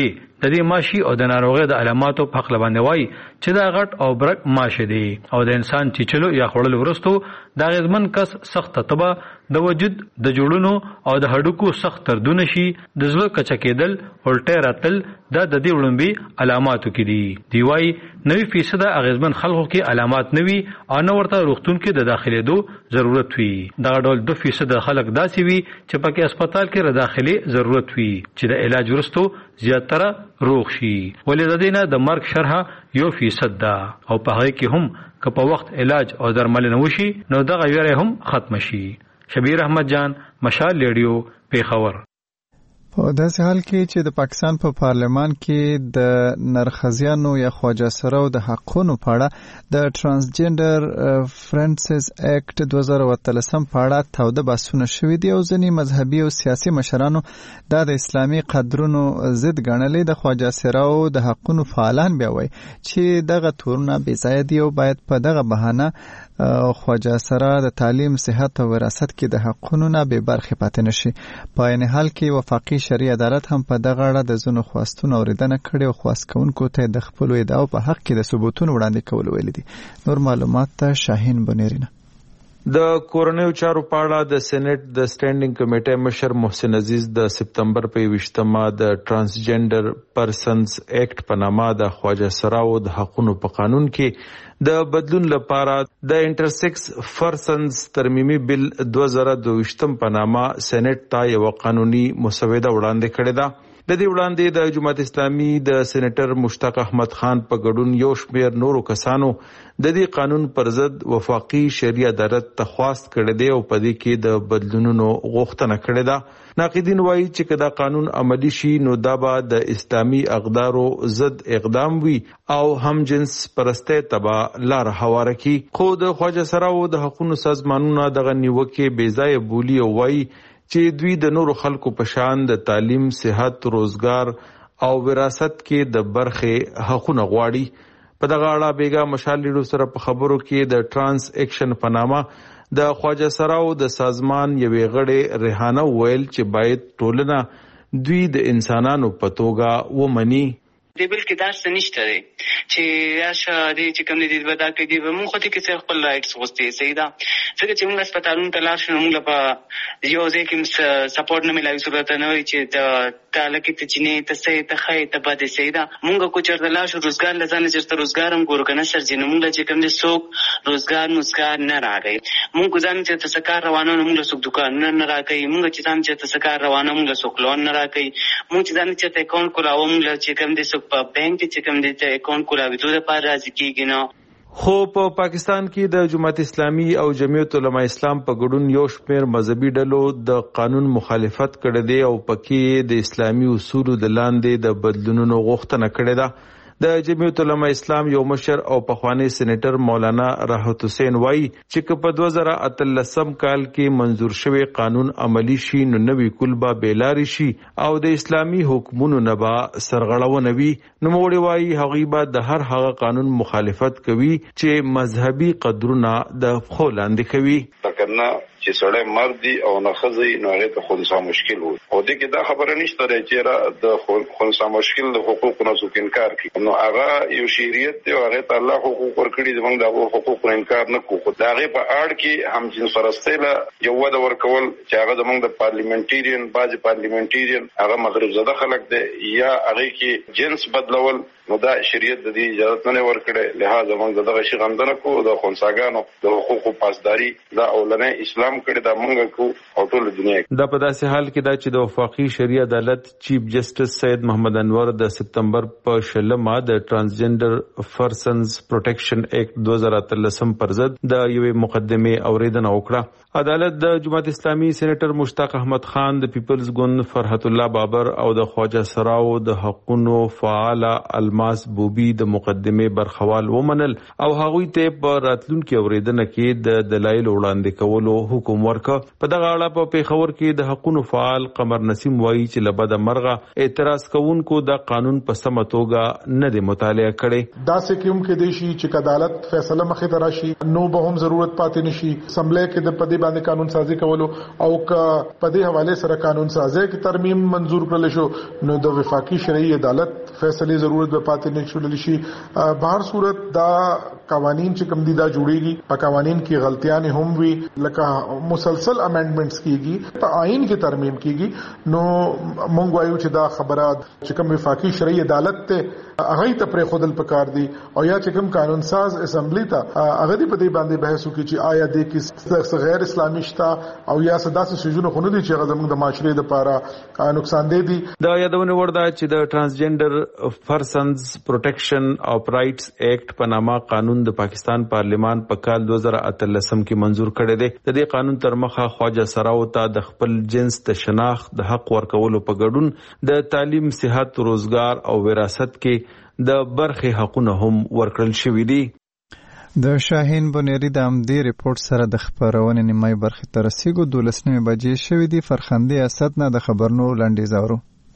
د دې ماشي او د ناروغي د علاماتو په حق باندې وایي چې دا غټ او برک ماشه دی او د انسان چیچلو یا خړل ورستو دا غزمن کس سخت تبه د وجود د جوړونو او د هډوکو سخت دردونه شي د زړه کچکیدل الټه راتل دا د دې وړاندې علاماتو کې دي دی وایي 90% اغیزمن خلکو کې علامات نوي او نو ورته روغتون کې د داخليدو ضرورت وي دا ډول 2% خلک داسي وي چې پکې هسپتال کې را داخلي ضرورت وي چې د علاج ورستو زیاتره روغ شي ولې د دینه د مرګ شرحه 1% ده او په هغه کې هم که په وخت علاج او درملنه وشي نو دغه ویره هم ختم شي. شبیر احمد جان، مشال ریډیو، پیښور. په داسې حال کې چې د پاکستان په پارلمان کې د نرخزیانو یا خواجه سراو د حقونو په اړه د ترانسجنډر فرندسز اکټ 2013 په اړه تاوده بحثونه شوي دي او ځینې مذهبي او سیاسي مشرانو دا د اسلامي قدرونو ضد ګڼلې. د خواجه سراو د حقونو فعالان بیا وایي چې دغه تورونه بې ځایه دي او باید په دغه بهانه خواجه سرا د تعلیم، صحت او وراثت کې د حقونو نه بې برخې پاتې نشي. په عین حال کې وفاقي شرعي عدالت هم په دغه اړه د ځینو خواستونو اوریدنه کړې او خواست کوونکو ته د خپلو ادعاو په حق کې د ثبوتونو وړاندې کول ویلي دي. نور معلومات ته شاهین بنيرینه. د کورنیو چارو په اړه د سېنات د سټینډینګ کمیټې مشر محسن عزیز د سپتمبر په 20مه د ترانسجنډر پرسنز اکټ په نامه د خواجه سراو د حقونو په قانون کې د بدلون لپاره د انټرسیکس پرسنز ترمیمي بل 2022 په نامه سېنات ته یو قانوني مسوده وړاندې کړې ده. د دې وړاندې د جماعت اسلامي د سېنیټر مشتاق احمد خان په ګډون یو شمېر نورو کسانو د دې قانون پر ضد وفاقي شرعي عدالت ته خواست کړی دی او په دې کې د بدلونونو غوښتنه کړې ده. ناقدین وایي چې که دا قانون عملی شي نو دا به د اسلامي اقدارو ضد اقدام وي او هم جنس پرستۍ ته به لار هواره کړي. خو د خواجه سراو د حقونو سازمانونه دغه نیوکې بې ځایه بولي او وایي چې دوی د نورو خلکو په شان د تعلیم، صحت، روزګار او وراثت کې د برخې حقونه غواړي. په دغه اړه بیګا مشال ریډیو سره په خبرو کې د ترانس اکشن په نامه د خواجه سراو د سازمان یوې غړي ریحانه ویل چې باید ټولنه دوی د انسانانو په توګه ومني. دی بلکې دا څه نشته دی چې راشه دی چې کوم دی به دا کوي دی به مونږ خو ته کې خپل رایټس غوښتي صحیح ده ځکه چې موږ هسپتالونو ته لاړ شو موږ په یو ځای کې سپورټ نه ملایي صورت نه وي چې د تعلق ته چینه ته سي ته خې ته بده صحیح ده مونږ کو چرته لاړ شو روزګار لزانه چې روزګار هم ګور کنه سر جن موږ چې کوم دی څوک روزګار مسکار نه راغی موږ ځان چې تسکار روانو موږ څوک دکان نه راکې موږ چې ځان چې تسکار روانو موږ څوک لون نه راکې موږ چې ځان چې اکاونټ کولاو موږ چې کوم دی په بانک چې کوم دې ته اکاونټ کولاوي ته لپاره راځي کېږي نو. خو په پاکستان کې د جماعت اسلامي او جمعیت علماء اسلام په ګډون یو شمېر مذهبي ډلو د قانون مخالفت کړی دی او پکې د اسلامي اصولو د لاندې د بدلونونو غوښتنه کړې ده. د جمعیت علماء اسلام یو مشر او پخوانی سېنیټر مولانا راحت حسین وایي چې په 2013 کال کې منظور شوی قانون عملی شي نو نوی کلبه بیلاری شي او د اسلامي حکومتونو نه با سرغړونه وي. نو موږ وایي هغوی به د هر هغه قانون مخالفت کوي چې مذهبي قدرونه د خو لاندې کوي. کنه چې سړی مرد دی او نه خزي نو هغه ته خونسا مشکل وي او د کې دا خبره نشته چې را د خونسا مشکل د حقوقو نه څوک انکار کوي نو هغه یو شریعت دی هغه ته الله حقوق ورکړي موږ د حقوقو انکار نه کوو. دا هغه په اړه کې هم جنس پرستۍ له یو وده ورکول چې هغه موږ د پارلیمنټریان بعضي پارلیمنټریان هغه مغرب زده خلک دی یا هغه کې جنس بدلول نو دا شریعت د دې اجازه نه ورکړي لہذا موږ دغه شی غندنه کوو. د خونساګانو د حقوقو پاسداري دا اولنې اسلام کړي دا موږ کو او ټول دنیا دا په داسې حال کې دا چې د وفاقي شرعي عدالت چیف جسټس سید محمد انور د سپتمبر په 16 د ترانسجنډر پرسنز پروټیکشن اکټ 2013 پر ضد د یوې مقدمه اوریدنه وکړه. عدالت د جماعت اسلامي سېنیټر مشتاق احمد خان د پیپلز ګوند فرحت الله بابر او د خواجه سراو د حقونو فعال الماس بوبي د مقدمه برخوال ومنل او هغوی ته په راتلونکو اوریدنه کې د دلایل وړاندې کولو حکم ورکړ. په دغه اړه په پیښور کې د حقوقو فعال قمر نسیم وایي چې لبد مرغه اعتراض کوونکو د قانون په سمه توګه نه دی مطالعه کړي. دا سه کوم کې دی چې عدالت فیصله مخې ته راشي نو به هم ضرورت پاتې نشي اسمبلی کې د پدې باندې قانون سازي کولو او پدې حواله سره قانون سازي کې ترمیم منزور کړل شو نو د وفاقي شرعي عدالت فیصله ضرورت به پاتې نشول شي. بهر صورت دا قوانين چې کوم دي دا جوړيږي په قوانين کې غلطیاں هم وي لکه مسلسل امندمنټس کیږي په آئین کې ترمیم کیږي نو مونږ وایو چې دا خبره چې کوم وفاقي شرعي عدالت ته هغه ته پرې خودل پکار دي او یا چې کوم قانون ساز اسمبلی ته هغه دی په دې باندې بحث وکړي چې آیا د کې غیر اسلامي شته او یا سداسه سيزونه خو نه دي چې غزمون د معاشري لپاره نقصان دي. دا یادونه ورده چې د ترانسجنډر پرسنز پروټیکشن اف رائټس ایکټ په نامه قانون د پاکستان پارلیمان په کال 2013 کې منزور کړی دی. د دې قانون تر مخه خواجه سراو ته د خپل جنس د شناخت د حق ورکولو په ګډون د تعلیم، صحت، روزګار او وراثت کې د برخې حقونه هم ورکړل شوي دي. د شاهین بنيري د امدی ریپورت سره د خبرونې نیمای برخې ته رسیدو 12 بجې شوې دي. فرخندي اسد نه د خبرونو لنډیز اورو.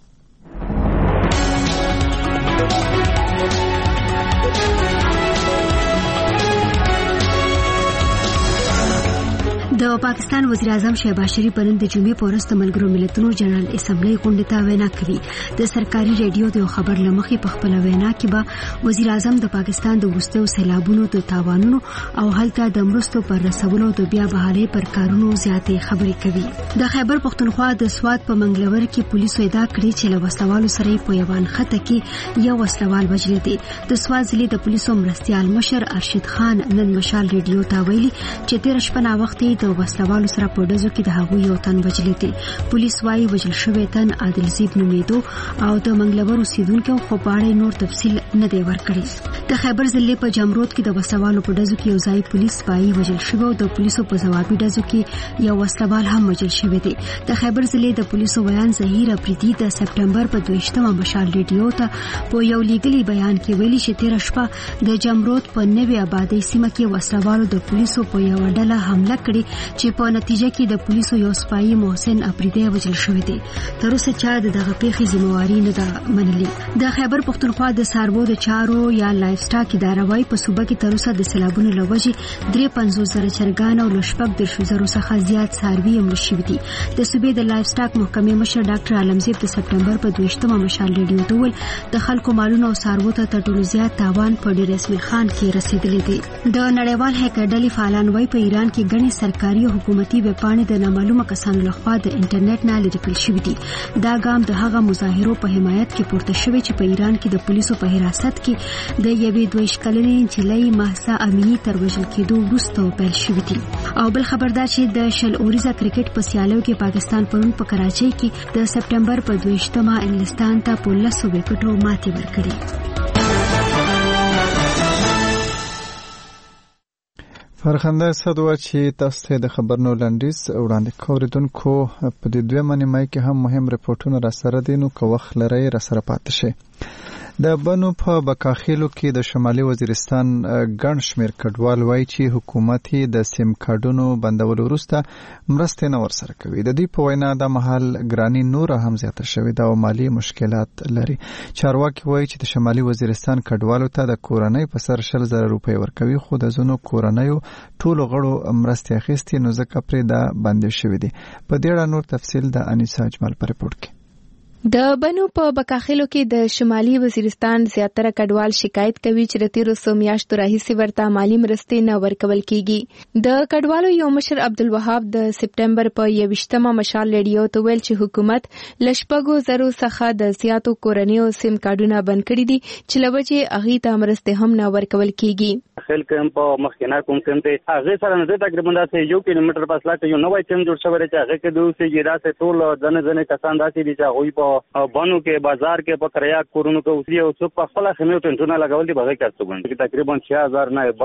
د پاکستان وزیر اعظم شهباز شریف پرون د جمعې په ورځ د ملګرو ملتونو جنرال اسمبلی غونډې ته وینا کوي. د سرکاري ریډیو د خبر لمخې په خپل وینا کې به وزیر اعظم د پاکستان د وروستیو سیلابونو د تاوانونو او هلته د مرستو پر رسولو د بیا بحالۍ پر کارونو زیاتې خبرې کوي. د خیبر پختونخوا د سوات په منګلور کې پولیسو ادعا کړې چې له وسلوالو سره په یوان خطه کې یو وسلوال وژل دي. د سوات ضلع د پولیسو مرستیال مشر ارشد خان نن مشال ریډیو ته ویلي چې 13 شپه نا وخت د وسلوالو سره په ډزو کې د هغوی یو تن وژل دي. پولیس وايي وژل شوی تن عادلزیب نومیدو او د منګلور اوسیدونکو خو په اړه نور تفصیل نه دی ورکړی. د خیبر ضلع په جمرود کې د وسلوالو په ډزو کې یو ځای پولیس سپایي وژل شوی او د پولیسو په ځوابي ډزو کې یو وسلوال هم وژل شوی دی. د خیبر ضلع د پولیسو بیان ظهیر افریدي د سپټمبر په 22 مشال ریډیو ته په یو لیګلي بیان کې ویلي چې 13 شپه د جمرود په نوې آبادی سیمه کې وسلوالو د پولیسو په یو ډله حمله کړې چې په نتیجه کې د پولیسو یو سپایي محسن افریدي وژل شوی دی. تر اوسه چا دغه پیښې ذمہواری نه ده منلې. د خیبر پختونخوا د ساربو د چارو یا لایف سټاک اداره وايي په صوبه کې تر اوسه د سیلابونو له وجې 53,000 چرګان او 16,000 څخه زیات څاروي مړه شوي دي. د صوبې د لایف سټاک محکمې مشر ډاکټر عالمزیب د سپټمبر په 22 مشال ریډیو ته ویل د خلکو مالونو او څاروو ته تر ټولو زیات تاوان په ډیر اسماعیل خان کې رسیدلی دی. د نړیوال هیکر ډلې فعالان وايي په ایران کې ګڼې سرکاري او حکومتي ویبپاڼې د نامعلومه کسانو لخوا د انټرنیټ نه لرې کړل شوي دي. دا ګام د هغه مظاهرو په حمایت کې پورته شوی چې په ایران کې د پولیسو په حراست کې د یوې 22 کلنې نجلۍ مهسا امینی تر وژل کېدو وروسته پیل شوي دي. او بل خبر دا چې د شل اوریزه کرکټ په سیالیو کې پاکستان پرون په کراچۍ کې د سپټمبر په 22 انګلستان ته په 10 وکټو ماتې ورکړې. فرخنده صدوا چې تاسو ته د خبرونو لنډیز وړاندې کوریدونکو په دې دوه منیمای کې هم مهم رپورټونه را سره دي نو که وخت لري را سره پاتې شي. د بنو په بکاخیلو کې د شمالي وزیرستان ګڼ شمیر کډوال وایي چې حکومت د سیم کارډونو بندولو وروسته مرستې نه ورسره کوي. د دې په وینا د مهال ګرانی نور هم زیاته شوې ده او مالی مشکلات لري. چارواکي وایي چې د شمالي وزیرستان کډوالو ته د کورنۍ په سر 10,000 روپۍ ورکوي خو د ځینو کورنیو ټولو غړو مرستې اخیستې نو ځکه پرې دا بندې شوې دي. په دې اړه نور تفصیل د انیسا اجمل په ریپورت کې. د بنو په بکاخیلو کې د شمالي وزیرستان زیاتره کډوال شکایت کوي چې د تیرو سو میاشتو راهیسې ورته مالی مرستې نه ورکول کیږي. د کډوالو یو مشر عبدالوهاب د سپټمبر په 21 مشال ریډیو ته ویل چې حکومت لشپګو زرو څخه د زیاتو کورنیو سیم کارډونه بند کړي دي چې لوجه اغي ته مرستې هم نه ورکول کیږي. خل کوم په مخکینه کوم ته هغه سره نه تقریبا دا 1 کیلومتر فاصله کې یو نوې چم جوړ شوی چې هغه کې دوه سي جدا سه ټول ځنه کسان داسي دي چې هغه په بانو کې بازار کې په کریا کورونو کې اوسي او څوک په خپل خمه ټنټونه لګول دي به کار څه تقریبا 6000 نه باو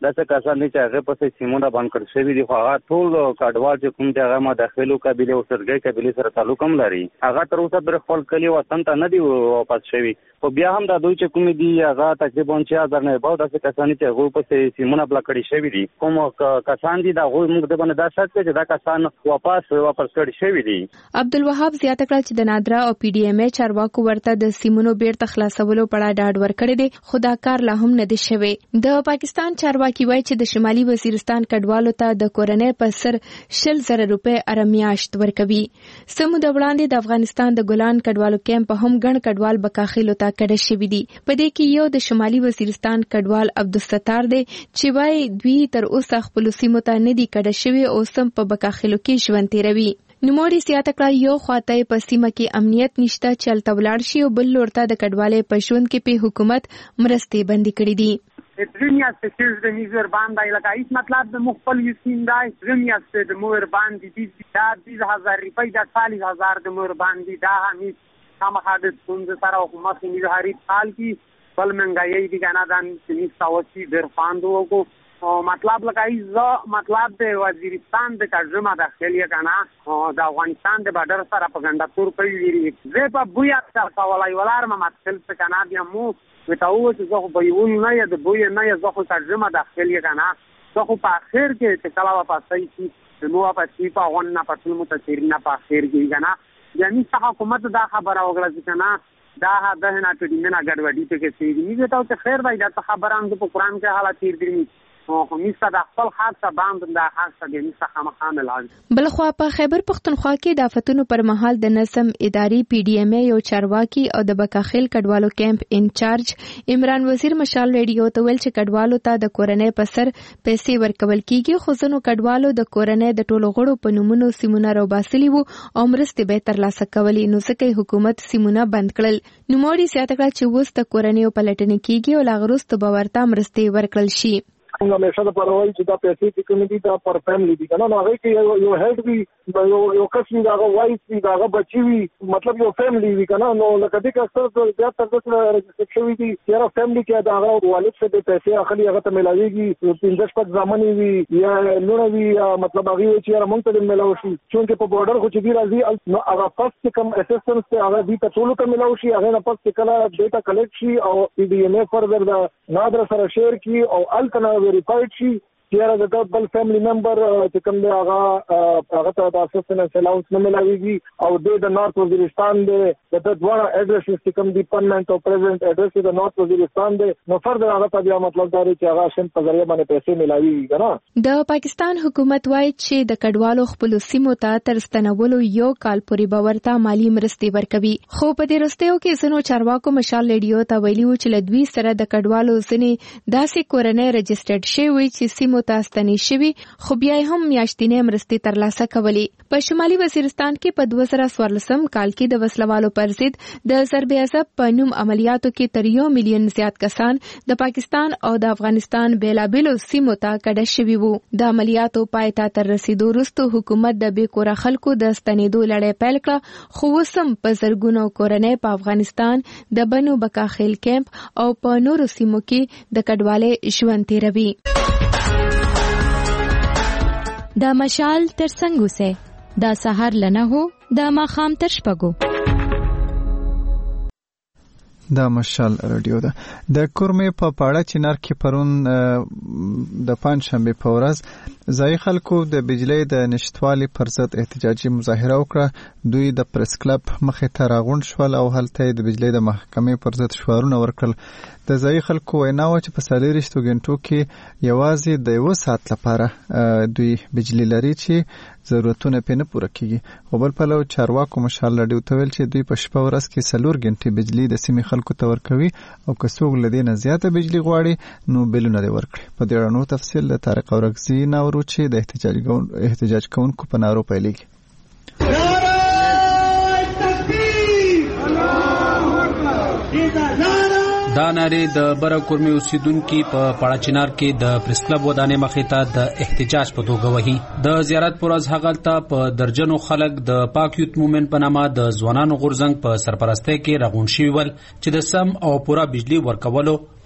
داسې کسان چې هغه په سیمونه باندې کړ شوی دي خو هغه ټول کډوال چې کوم هغه مداخلو قبيله او سرګي قبيله سره تعلق هم لري هغه تر اوسه پر خپل کلی وطن ته نه دی واپس شوی خو بیا هم د دوی چې کوم دي هغه تقریبا 6000 نه به داسې کسان چې هغه په سیمونه بل کړی شوی دي کوم کسان دي دا هغه موږ د باندې دا شک چې دا کسان واپس کړی شوی دي. عبدالوهاب زیاته کړه چې د نادرا او پی ډی ایم ای چارواکو ورته د سیمونو بیرته خلاصولو په اړه ډاډ ورکړی دی خو دا کار لا هم نه دی شوی. د پاکستان چارواکي وایي چې د شمالي وزیرستان کډوالو ته د کورنۍ په سر 100,000 روپۍ ارمیاشت ورکوي. سمو د وړاندې د افغانستان د ګلان کډوالو کیمپ هم ګڼ کډوال بکاخیلو ته کډه شوي دي. په دې کې یو د شمالي وزیرستان کډوال عبدالستار دی چې وايي دوی تر اوسه خپل سیمو ته نه دي کډه شوي او سم په بکاخیلو کې ژوند تیروي. نوموړي زیاته کړه یو خواته په سیمه کې امنیت نشته چې هلته ولاړ شي او بل لور ته د کډوالۍ په ژوند کې په حکومت مرستې بندي کړې دي. دنیا څخه د میزر باندې لکه هیڅ مطلب د مخفل یسین دای دنیا څخه د مور باندې د 20000 روپۍ د 40000 د مور باندې دا همیش هم حادث څنګه سره حکومت یې هری حال کې بل منګایي دي کنه دان چې تاسو در فاندو کو مطلب لکه ایزه مطلب د وزیرستان د ترجمه داخلي کنه د افغانستان د بارډر سره پګنډاتور کوي زه په بویا تاسو ولای ولار ما متل څه کنه بیا مو وتاو چې زه به یو نه یا د بویا نه یا زه ترجمه داخلي کنه زه په اخر کې چې کلا واپسای شي نو واپسې په غون نه پټل متثیرین په اخر کې کنه یعنی څه حکومت دا خبره وکړه کنه دا د نه ټډینه غړوډی ته کې سي دي زه ته خیر دی دا خبره هم په قران کې حالات تیر دي بلخوا په خیبر پختونخوا کې د آفتونو پر مهال د نظم اداري پی ډی ایم ای یو چارواکي او د بکاخیل کډوالو کیمپ انچارج عمران وزیر مشال ریډیو ته ویل چې کډوالو ته د کورنۍ په سر پیسې ورکول کیږي خو ځینو کډوالو د کورنۍ د ټولو غړو په نومونو سیمونه راوباسلي وو او مرستې به ترلاسه کولې نو ځکه حکومت سیمونه بند کړل. نوموړي زیاته کړه چې اوس د کورنۍ پلټنې کیږي او لا وروسته به ورته مرستې ورکړل شي. همیشه د پروايي چې دا پیسې چې کوم دي دا پر فیملی دي کنه نو هغه کې یو هیډ وی یو کس وی دا وایس وی دا بچی وی مطلب یو فیملی وی کنه نو لکه دې که اکثر زیات تر څه رجسټر شوی دي چې فیملی کې دا والد څخه پیسې اخلي هغه ته ملاويږي 15 ځامنې وی یا لونه وی مطلب هغه چې موږ ته ملاوي شي چې په بارډر خو چې دی راځي نو هغه فرست کم اسسټنس ته هغه دې ته ټول ته ملاوي شي هغه نه پس کله ډیټا کلیکټ شي او پی ډی ایم ای فردر دا نادر سره شیر کی او الکنا ویریفاید شي چې دا بل فیملی ممبر چې کوم دی هغه ته د اسسټنس الاونس نه ملاويږي او د نارث وزیرستان دی د دوه اډرس چې کوم دی پرمننت او پریزنت اډرس د نارث وزیرستان دی نو فردر هغه ته بیا مطلب دا دی چې هغه شین په ذریعہ باندې پیسې ملاويږي کنه. د پاکستان حکومت وایي چې د کډوالو خپل سیمو ته تر ستنولو یو کال پورې باورته مالی مرستې ورکوي خو په دې رستیو کې زنو چارواکو مشال ریډیو ته ویلي و چې لدوی سره د کډوالو ځنې داسې کورنۍ رجسټرډ شوی چې سیمو تاستنی شوی خو بیا هم میاشتنې مرستې ترلاسه کولې. په شمالي وزیرستان کې په 2014 کال کې د وسلوالو پر ضد د ضرب عصب په نوم عملیاتو کې تر 1 میلیون زیات کسان د پاکستان او د افغانستان بیلابیلو سیمو ته کډه شوي وو. د عملیاتو پای ته تر رسیدو وروسته حکومت د بې کوره خلکو د ستنېدو لړۍ پیل کړه خو اوس هم په زرګونو کورنۍ په افغانستان د بنو بکاخیل کیمپ او په نورو سیمو کې د کډوالۍ ژوند تیروي. د مشال تر څنګ اوسه د سحر لنه هو د ماخام تر شپږو. دا مشال رادیو ده. د کورمې په پاړه چنار کې پرون د پنځشنبه په ورځ ځای خلکو د بجلی د نشټوالي پر ضد احتجاجي مظاهره وکړه. دوی د پریس کلب مخې ته راغونډ شول او هلته د بجلی د محکمې پر ضد شعارونه ورکړل. د ځای خلکو وینا و چې په 40 غنټو کې یوازې د 1 ساعت لپاره دوی بجلی لري چې ضرورتونه پې نه پوره کیږي. خو بل پلو چارواکو مشال رادیو ته ویل چې دوی په شپه ورځ کې 4 غنټې بجلی د سیمې خلکو ته ورکوي او که څوک له دې نه زیاته بجلی غواړي نو بلونه دې ورکړي. په دې اړه نور تفصیل د طارق اورکزي ناورو چې د احتجاج کوونکو په نارو پیلېږي. دا نارې د بره کورمې اوسیدونکو په پاړچنار کې د پریس کلب ودانې مخې ته د احتجاج په توګه وهي. د زیارت پر ورځ هغلته په درجنو خلک د پاک یوت مومنت په نامه د ځوانانو غورځنګ په سرپرستۍ کې راغونډ شوي ول چې د سم او پوره بجلی ورکولو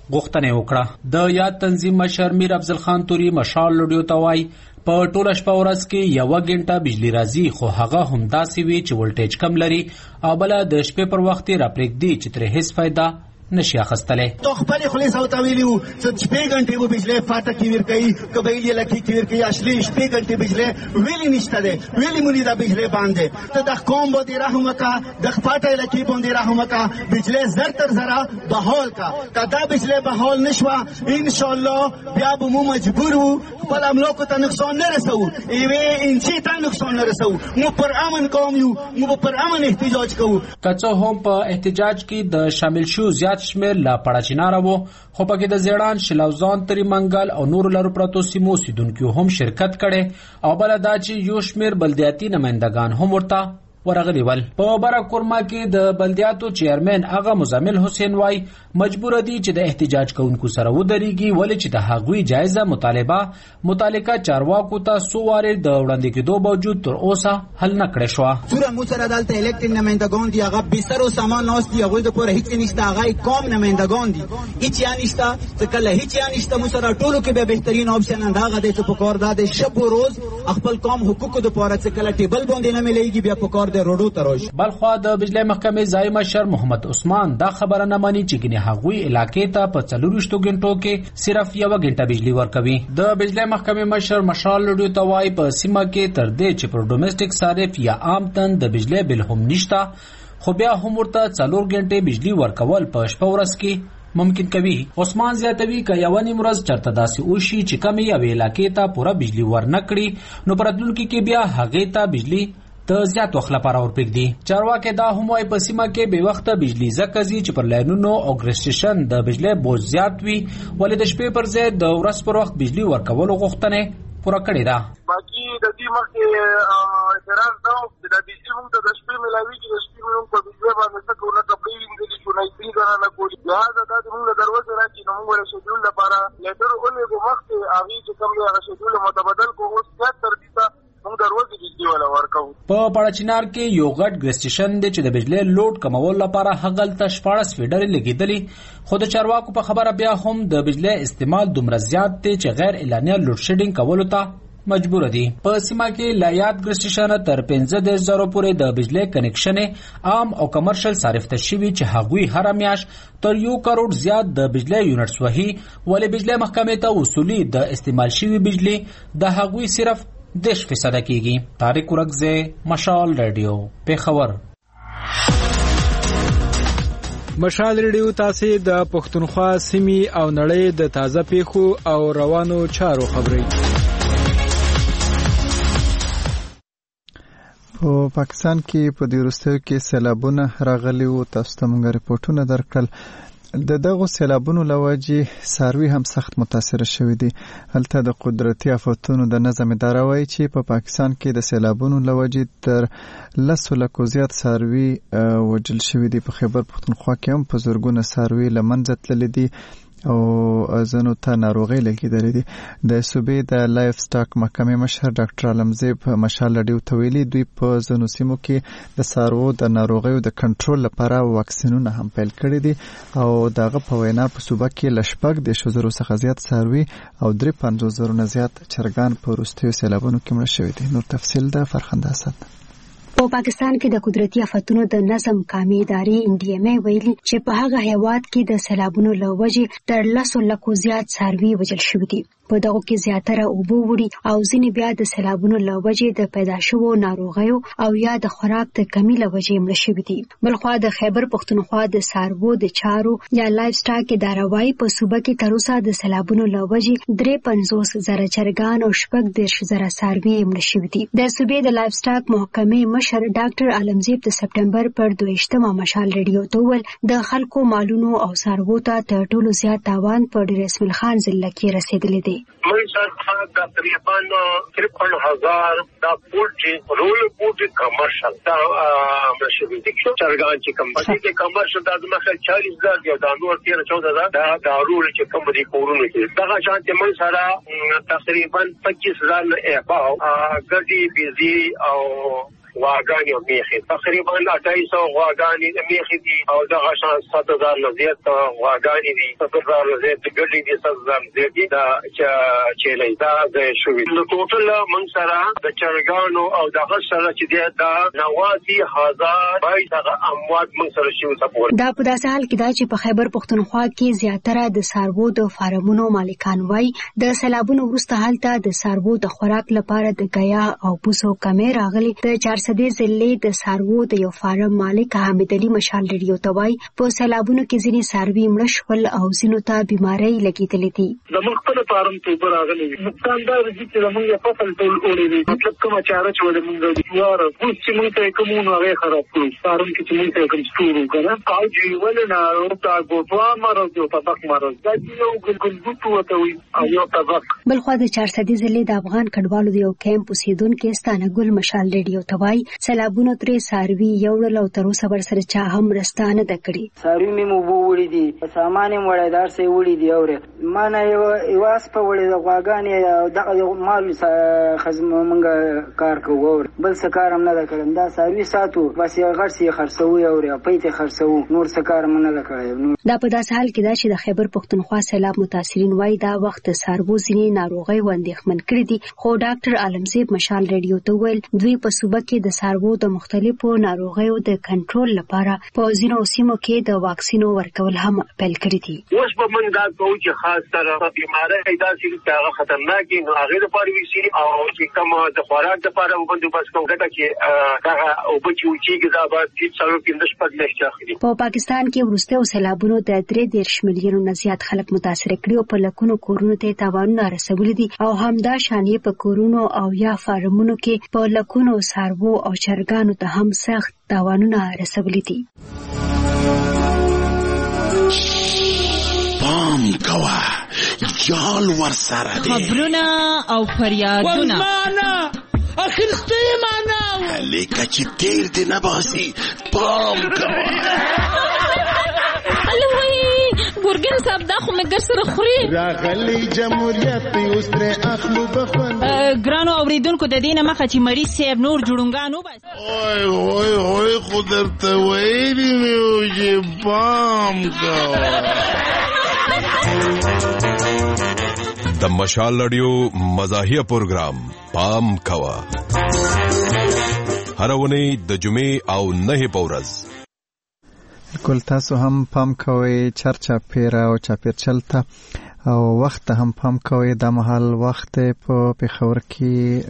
غوښتنه وکړه. د یاد تنظیم مشر میر افضل خان توري مشال لډیو ته وایي په ټوله شپه ورځ کې 1 غنټه بجلی راځي، خو هغه هم داسې وي چې ولټیج کم لري او بل د شپې پر وخت راپرېږدي چې تر هیڅ فایده نشي اخستلې. تو خپل خلیص او تویلیو چې 6 غنټې وو بجلی فاټه کې ور کوي قبایلی لکه کې ور کوي اصلي 6 غنټې بجلی ویلي نشته ده، ویلي مونږ د بجلی باندې ته د قوم باندې رحم وکا، د فاټه لکه باندې رحم وکا، بجلی زر تر زرا بحال کا دا بجلی بحال نشوا ان شاء الله بیا به مو مجبور وو خپل املاک ته نقصان نه رسو، ایوه انشي ته نقصان نه رسو، مو پر امن قوم یو، مو پر امن احتجاج کوو. کڅو هم په احتجاج کې د شامل شو زیات شمیر لا پړاچیناره وو، خو پکې د زیړان، شلاوزان، تری منګل او نور لارو پراتو سیمو سیدونکو هم شرکت کړي او بل دا چې یو شمیر بلدیاتي نمائندگان هم ورته ورغلي ول. په براکورما کې د بلدیاتو چیرمن اغا مزمل حسین وای مجبور دي چې د احتجاج کوونکو سره ودرېږي، ولې چې د هغوی جایزه مطالبه متعلقه چارواکو ته سو واره د وړاندې کېدو باوجود تر اوسه حل نه کړې شو. څوره مو سره دلته الکټ نمائندگان دي، هغه بستر او سامان ناس دي، هغه د پوره هیڅ نشته، هغه قوم نمائندگان دي، هیڅ یا نشته، څه کله هیڅ یا نشته. مو سره ټولو کې به بهترین اپشن انداغه دي چې په کار ده شب او روز خپل قوم حقوقو د پوره څه کله ټیبل باندې نه مليږي بیا په کار بلخوا د بجلی محکمې ځای مشر محمد عثمان دا خبره نه مانی چې ګنې هغوی علاقې ته په 24 غنټو کې صرف 1 غنټه بجلی ورکوي. د بجلی محکمې مشر مشال لډیو ته وایي په سیمه کې تر دې چې پر ډومېسټک صارف یا عام تن د بجلی بل هم نشته، خو بیا هم ورته 4 غنټې بجلی ورکول په شپه ورځ کې ممکن کوي. عثمان زیاتوي که یو نیم ورځ چرته داسې وشي چې کمې یوې علاقې ته پوره بجلی ورنکړي نو په راتلونکي کې بیا هغې ته بجلی د زیات وخت لپاره ورپرېږدي. چارواکي دا هم وايي په سیمه کې بې وخته بجلی ځکه ځي چې پر لاینونو او ګریسټیشن د بجلی بوج زیات وي، ولې د شپې پر ځای د ورځ پر وخت بجلی ورکولو غوښتنه پوره کړې ده. باقي د دې مخکې اعتراض دا و چې د بجلی موږ ته د شپې ملاویږي، د شپې موږ په بجلی باندې څه کوو، نه کپړې وینځلي شو، نه یې پرېږده نه کوي. لهذا دا د موږ د دروازې راکړي نو موږ د شیډیول لپاره لیټر ولېږو مخکې هغې چې کوم دی هغه شیډیول متبدل کړو. اوس زیات تر دې ته په پړاچینار کې یو غټ ګریسټیشن دی چې د بجلی لوډ کمولو لپاره هغلته 14 فیډرې لګېدلې، خو د چارواکو په خبره بیا هم د بجلی استعمال دومره زیات دی چې غیر اعلانیه لوډ شیډینګ کولو ته مجبور دي. په سیمه کې لایات ګریسټیشن تر 15000 پورې د بجلی کنیکشن عام او کمرشل صارف ته شوي چې هغوی هر میاشت تر 1 کروڑ زیات د بجلی یونټس وهي، ولې بجلی محکمې ته وصولي د استعمال شوي بجلی د هغوی صرف 10% کېږي. طارق ورکزه، مشال رادیو، پیښور. مشال رادیو تاسو د پښتونخوا سیمې او نړۍ د تازه پیښو او روانو چارو خبري. په پاکستان کې په دې وروستیو کې سیلابونه راغلي وو، تاسو ته موږ ریپورتونه درکړل. د دغه سیلابونو لوجې څاروي هم سخت متاثر شوي دي. هلته د قدرتي آفتونو د نظم اداره وایي چې په پاکستان کې د سیلابونو لوجې تر 10 لکو زیات څاروي وژل شوي دي. په خیبر پښتونخوا کې هم په زرګونه څاروي له منځه تللي دي او ځینو ته ناروغۍ لګېدلې دي. د صوبې د لایف سټاک محکمې مشر ډاکټر عالمزیب مشال لډیو ته ویلي دوی په ځینو سیمو کې د څاروو د ناروغیو د کنټرول لپاره واکسینونه هم پیل کړي دي او دغه په وینا په صوبه کې له 10,000 څخه زیات څاروي او 53,000 نه زیات چرګان په وروستیو سیلابونو کې مړه شوي دي. نور تفصیل د فرخنده اسد. په پاکستان کې د قدرتي آفتونو د نظم قامې ادارې NDMA ویلي چې په هغه هیواد کې د سیلابونو له وجې تر 10 لکو زیات څاروي وژل شوي دي. په دغه کې زیاتره اوبه وړي او ځینې بیا د سیلابونو له وجې د پیدا شوو ناروغیو او یا د خوراک د کمی له وجې مړه شوي دي. بلخوا د خیبر پښتونخوا د څاروو د چارو یا لایف سټاک اداره وایي په صوبه کې تر اوسه د سیلابونو له وجې 53,000 چرګان او 14,000 څاروي مړه شوي دي. د صوبې د لایف سټاک محکمې مشر ډاکټر عالمزیب د سپټمبر پر 22 مشال رادیو ته وویل د خلکو مالونو او څاروو ته تر ټولو زیات تاوان په ډیر اسماعیل خان ضلع کې رسیدلی دی. منصر دا تقریبا 53,000 دا پورټي رول پورټي کمرشل دا مشوي دي چرګان چې کوم دي کمرشل دا دغه 40,000 یا دا نور 13-14,000 دا رول چې کوم دي کورونه کې دا شانتي منصر تقریبا 25,000 اباو ګډي بيزي او غواګانې او میخې تقریبا 2800 غواګانې میخې دي او دغه شان 7000 نه زیات غواګانې دي 7000 نه زیات ګډې دي 7000 نه زیات دي دا چې لیدا د شوې نو ټوټل موږ سره د چرګانو او دغه سره چې دا 90000 بای دغه اموات موږ سره شوي سپور دا په داسې حال کې دا چې په خیبر پښتونخوا کې زیاتره د څاروو د فارمونو مالکان وایي د سیلابونو وروسته هلته د څاروو د خوراک لپاره د غیا او بوسو کمې راغلي. د 400 ضلع د څاروو د یو فارم مالک حامد علي مشال ریډیو ته وایي په سیلابونو کې ځینې څاروي مړه شول او ځینو ته بیمارۍ لګېدلې دي. زموږ خپل فارم ته اوبه راغلي وي. نقصان دا دی چې زموږ فصل ټول اوړي دي. مطلب کومه چاره چې زموږ د جوار اوس چې موږ ته کومونه هغه خراب کړو فارم کې چې موږ ته کوم ستورو کنه او جیول نه او تا ګوتوا مرز او طبق مرز دا یو ګلګوتو وته وي او یو طبق. بلخو د 400 ضلع د افغان کډوالو د یو کیمپ اوسیدونکو ستانه ګل مشال ریډیو ته وایي سیلابونو ترې څاروي یوړل او تر اوسه ورسره چا هم رستانه د کړي. څاروي مې مو وړي دي سامان یې وړاندار سي وړي دی اوره ما نه یو واس په وړي د غواګانې دغه مال خزم مونږه کار کوو بل څه کار هم نه کړم دا څاروي ساتو بس یو غړسي خرڅوي اوره پېته خرڅو نور څه کار هم نه کړم. دا په داسې حال کې دا چې د خیبر پښتونخوا سیلاب متاثرین وایي دا وخت څاروو ځینې ناروغۍ واندېښمن کړي دي خو ډاکټر عالمزیب مشال ریډیو ته ویل دوی په صوبه کې د څاروو د مختلفو ناروغیو د کنټرول لپاره په ځینو سیمو کې د واکسینو ورکول هم پیل کړي دي. اوس په من دا کوم چې خاص تر بیماری پیدا شي چې خطرناکي نو هغه لپاره ویسي او چې کوم د خوراک لپاره وبندوبست کوي چې هغه او بچو چې دا به چې څلور کې نش پد نشي اخلي. په پاکستان کې وروسته سیلابونو د 3.3 میلیونو نه زیات خلک متاثر کړي او په لکونو کورونو ته تاوانونه رسولي دي او همدا شانې په کورونو او یا فارمونو کې په لکونو څاروو او چرګانو ته هم سخت تاوانونه رسولي دي. پام کوه جال ورسره دي خبرونه او فریادونه ورمانه اخرسته معنا لیکه چې تیر دې نه باسي پام کوه ګورګین صاحب دا خو مګر سره خوري راغلی جمهوریت اوس تر اخلو بخون ګرانو اوریدونکو د دینه مخه چې مریض صاحب نور جوړونګانو بس اوه خو درته وایي مې چې پام کوه. د مشال رادیو مزاحیه پروګرام پام کوه هر ونی د جمعې او نه په ورځ کول تاسو هم پام کوئ چرچا پیرا او چاپیر چلتا او وخت هم پام کوئ د مهال وخت په پیښور کې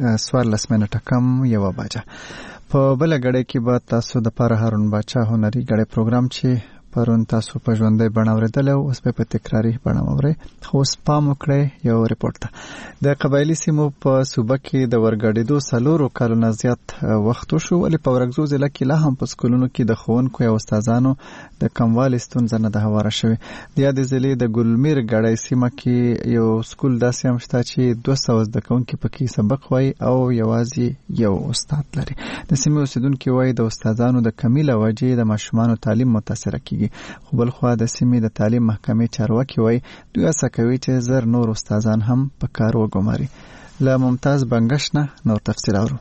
14 منټه کم یو بجه په بل غړې کې به تاسو د پر هارون بچا هنري غړې پروګرام چې پرون تاسو په ژوندۍ بڼه اوریدل او اوس په تکراری بڼه اورئ. خو سپام وکړئ یو ریپورت ته د قبایلی سیمو په صوبه کې د ورګړېدو سلورو کلونو زیات وخت شو ولې په ورګزو ضلع کې لا هم په سکولونو کې د ښوونکو او استادانو د کموالي ستونزه نه ده هواره شوې. د یادې ضلع د ګلمیر ګړۍ سیمه کې یو سکول داسې هم شته چې 200 زده کوونکي پکې سبق وایي او یوازې یو استاد لري. د سیمې اوسیدونکي وایي د استادانو د کمی له وجې د ماشومانو تعلیم متاثره کیږي. خو بل خو د سیمې د تعلیم محکمې چارواکي وایي دوی هڅه کوي چې زر نور استادان هم په کار وګماري. له ممتاز بنگش نه نور تفصیل اورو.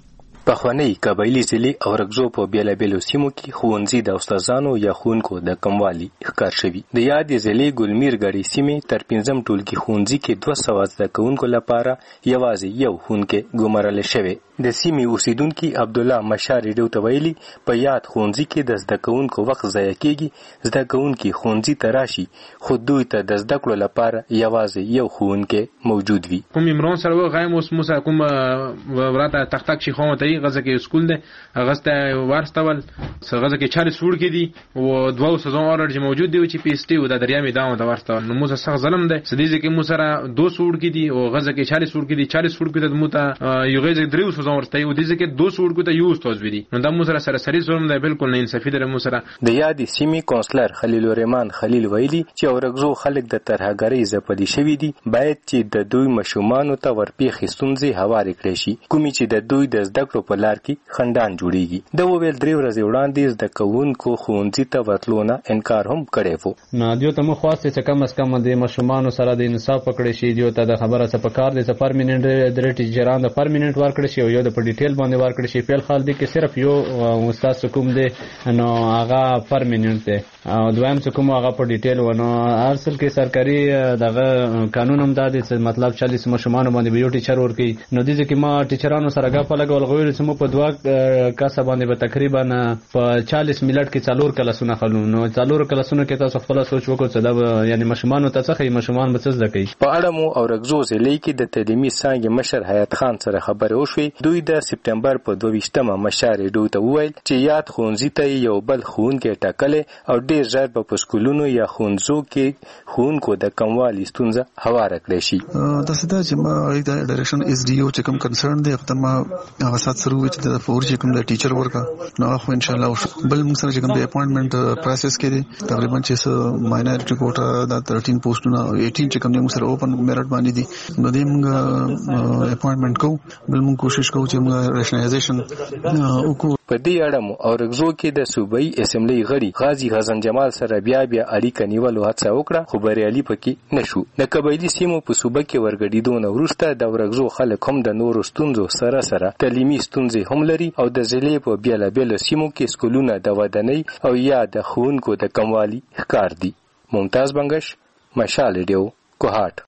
پخوانی قبایلی ضلع او رګزو په بیلابیلو سیمو کې ښوونځي د استادانو یا ښوونکو د کموالي ښکار شوي. د یادې ضلع ګلمیر ګړۍ سیمې تر 5 ټولګي ښوونځي کې 200 زده کوونکو لپاره یوازې یو ښوونکی ګمارل شوی. د سیمې اوسیدونکي عبد الله مشال ریډیو ته ویلي په یاد ښوونځي کې د زده کوونکو وخت ضایع کیږي. زده کوونکي ښوونځي ته راشي خو دوی ته د زده کړو لپاره یوازې یو ښوونکی موجود وي. کوم عمران سره غایم اوس موسی کوم وراته تختک شي خو ته غزه کې سکول ده غزته ورستول غزه کې 40 وړ کې دي او 2 سيزون اورج موجود دی چې پی اس ټي او د دریا میدان د ورستول نو موسی سخت ظلم ده سديزه کې موسی سره 2 وړ کې دي او غزه کې 40 وړ کې دي 40 وړ کې د موته یو غزه 3 سيزون ورسته او دې کې 2 وړ کې ته یو استاد وی نو د موسی سره سری ظلم ده بالکل نه انصافي ده موسی سره. د یادې سیمې کونسلر خلیل الرحمن خلیل ویلي چې اورګزو خلک د ترهګری زپدي شوی دي باید چې د دوی مشومانو ته ورپیخي ستونزې هوارې کړي شي کومي چې د دوی د زده کړو په لار کې خندان جوړیږي. د وویل 3 ورځې وړاندې د کوونکو ښوونځي ته ورتلونه انکار هم کړی وو. نه دیو ته مو خواسته چې کم از کم د مشومانو سره د انصاف پکړې شي دیو ته د خبره څه پکار دي چې پرمننت د ریټ جران د پرمننت ورکړي شي او یو د په ډیټیل باندې ورکړی شي. فعل حال دی کې صرف یو استاد کوم دی نو هغه پرمننت دی او دویم کوم هغه په ډیټیل ونه اصل کې سرکاري دغه قانون هم دا دی چې مطلب 40 مشمانو باندې یو ټیچر ورکی نو دي چې ما ټیچرانو سره غا په لګول غوړي چې مو په دوا کاسه باندې به تقریبا په 40 منټ کې 4 کلاسونه خلو نو 4 کلاسونه کې تاسو خپل سوچ وکړئ چې دا یعنی مشمانو ته څه مشمان به څه زده کوي. په اړه مو اورګزو ضلع کې د تعلیمي څانګې مشر حیات خان سره خبرې وشوې. دوی د سپټمبر په 22مه مشر ډو ته وویل چې یاد ښوونځي ته یو بل ښوونکی ټاکلې او ډیر ژر په سکولونو یا ښوونځو کې ښوونکو د کموالي ستونزه هواره کړې شي. تاسو ته چې ما د ډایریکشن اس ډي او چې کوم کنسرن دی خپل ما هغه سات سره وچ د فور چې کوم د ټیچر ورکا نو خو ان شاء الله بل موږ سره چې کوم د اپاینټمنټ پروسس کې تقریبا چې ماینورټي کوټا د 13 پوسټونه 18 چې کوم موږ سره اوپن میرټ باندې دي نو دې موږ اپاینټمنټ کوو بل موږ کوشش کوو چې موږ ریشنلایزیشن وکړو. په دې اړه مو اورګزو کې د صوبایي اسمبلی غړي غازی حسن جمال سره بیا اړیکه نیولو هڅه وکړه خو بریالي پکې نشو. د قبایلی سیمو په صوبه کې ورګډیدو وروسته د اورګزو خلک هم د نورو ستونزو سره تعلیمي ستونزې هم لري او د ضلع په بیلابیلو سیمو کې سکولونه د ودانۍ او یا د ښوونکو د کموالي ښکار دي. ممتاز بنگش، مشال ریډیو، کوهاټ.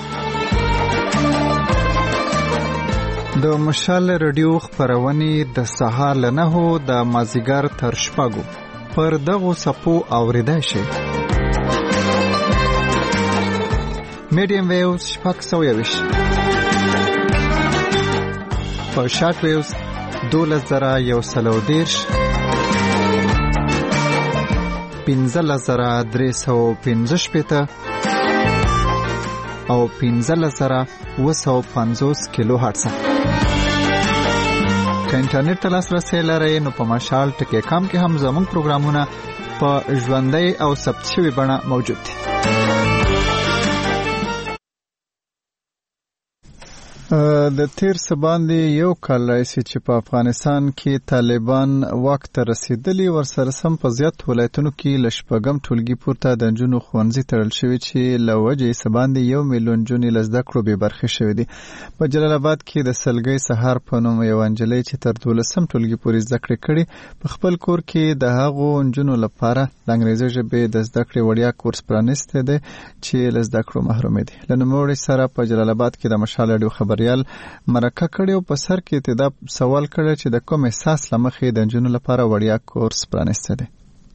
د مشال ریډیو خبرونه د سهار له 9 د مازیګر تر شپږو پر دغه صفو اوریدای شي. میډیم ویوز شپږ سویوش په شارټ ویوز 12130 15315 او 15750 کیلو هرتز. که انټرنیټ ته لاسرسي لرئ نو په مشال ټکی کام کې هم زموږ پروګرامونه په ژوندۍ او ثبت شوی بڼه موجود دي. د تیر سباندې یو کال راځي چې په افغانستان کې طالبان واک ته رسیدلی ورسره سم په زیات ولایتونو کې لشپګم ټولګي پورته د جنونو خوانزي تړل شوی چې لوجه سباندې 1 میلیون جنې لزده کړو به برخه شوی دي. په جلال آباد کې د سلګي سهار په نوم یو انجلۍ چې تر 12 ټولګي پورې زده کړې کړي په خپل کور کې د هغو جنونو لپاره د انګریزي ژبې د زده کړې وړیا کورس پرانسته دي چې لزده کړو محروم دي. لنموړي سره په جلال آباد کې د مشال اډیو خبر مرکه کړي او په سر کې ابتدا سوال کړي چې د کوم احساس لمخې د جنونو لپاره وړیا کورس پرانسته دي.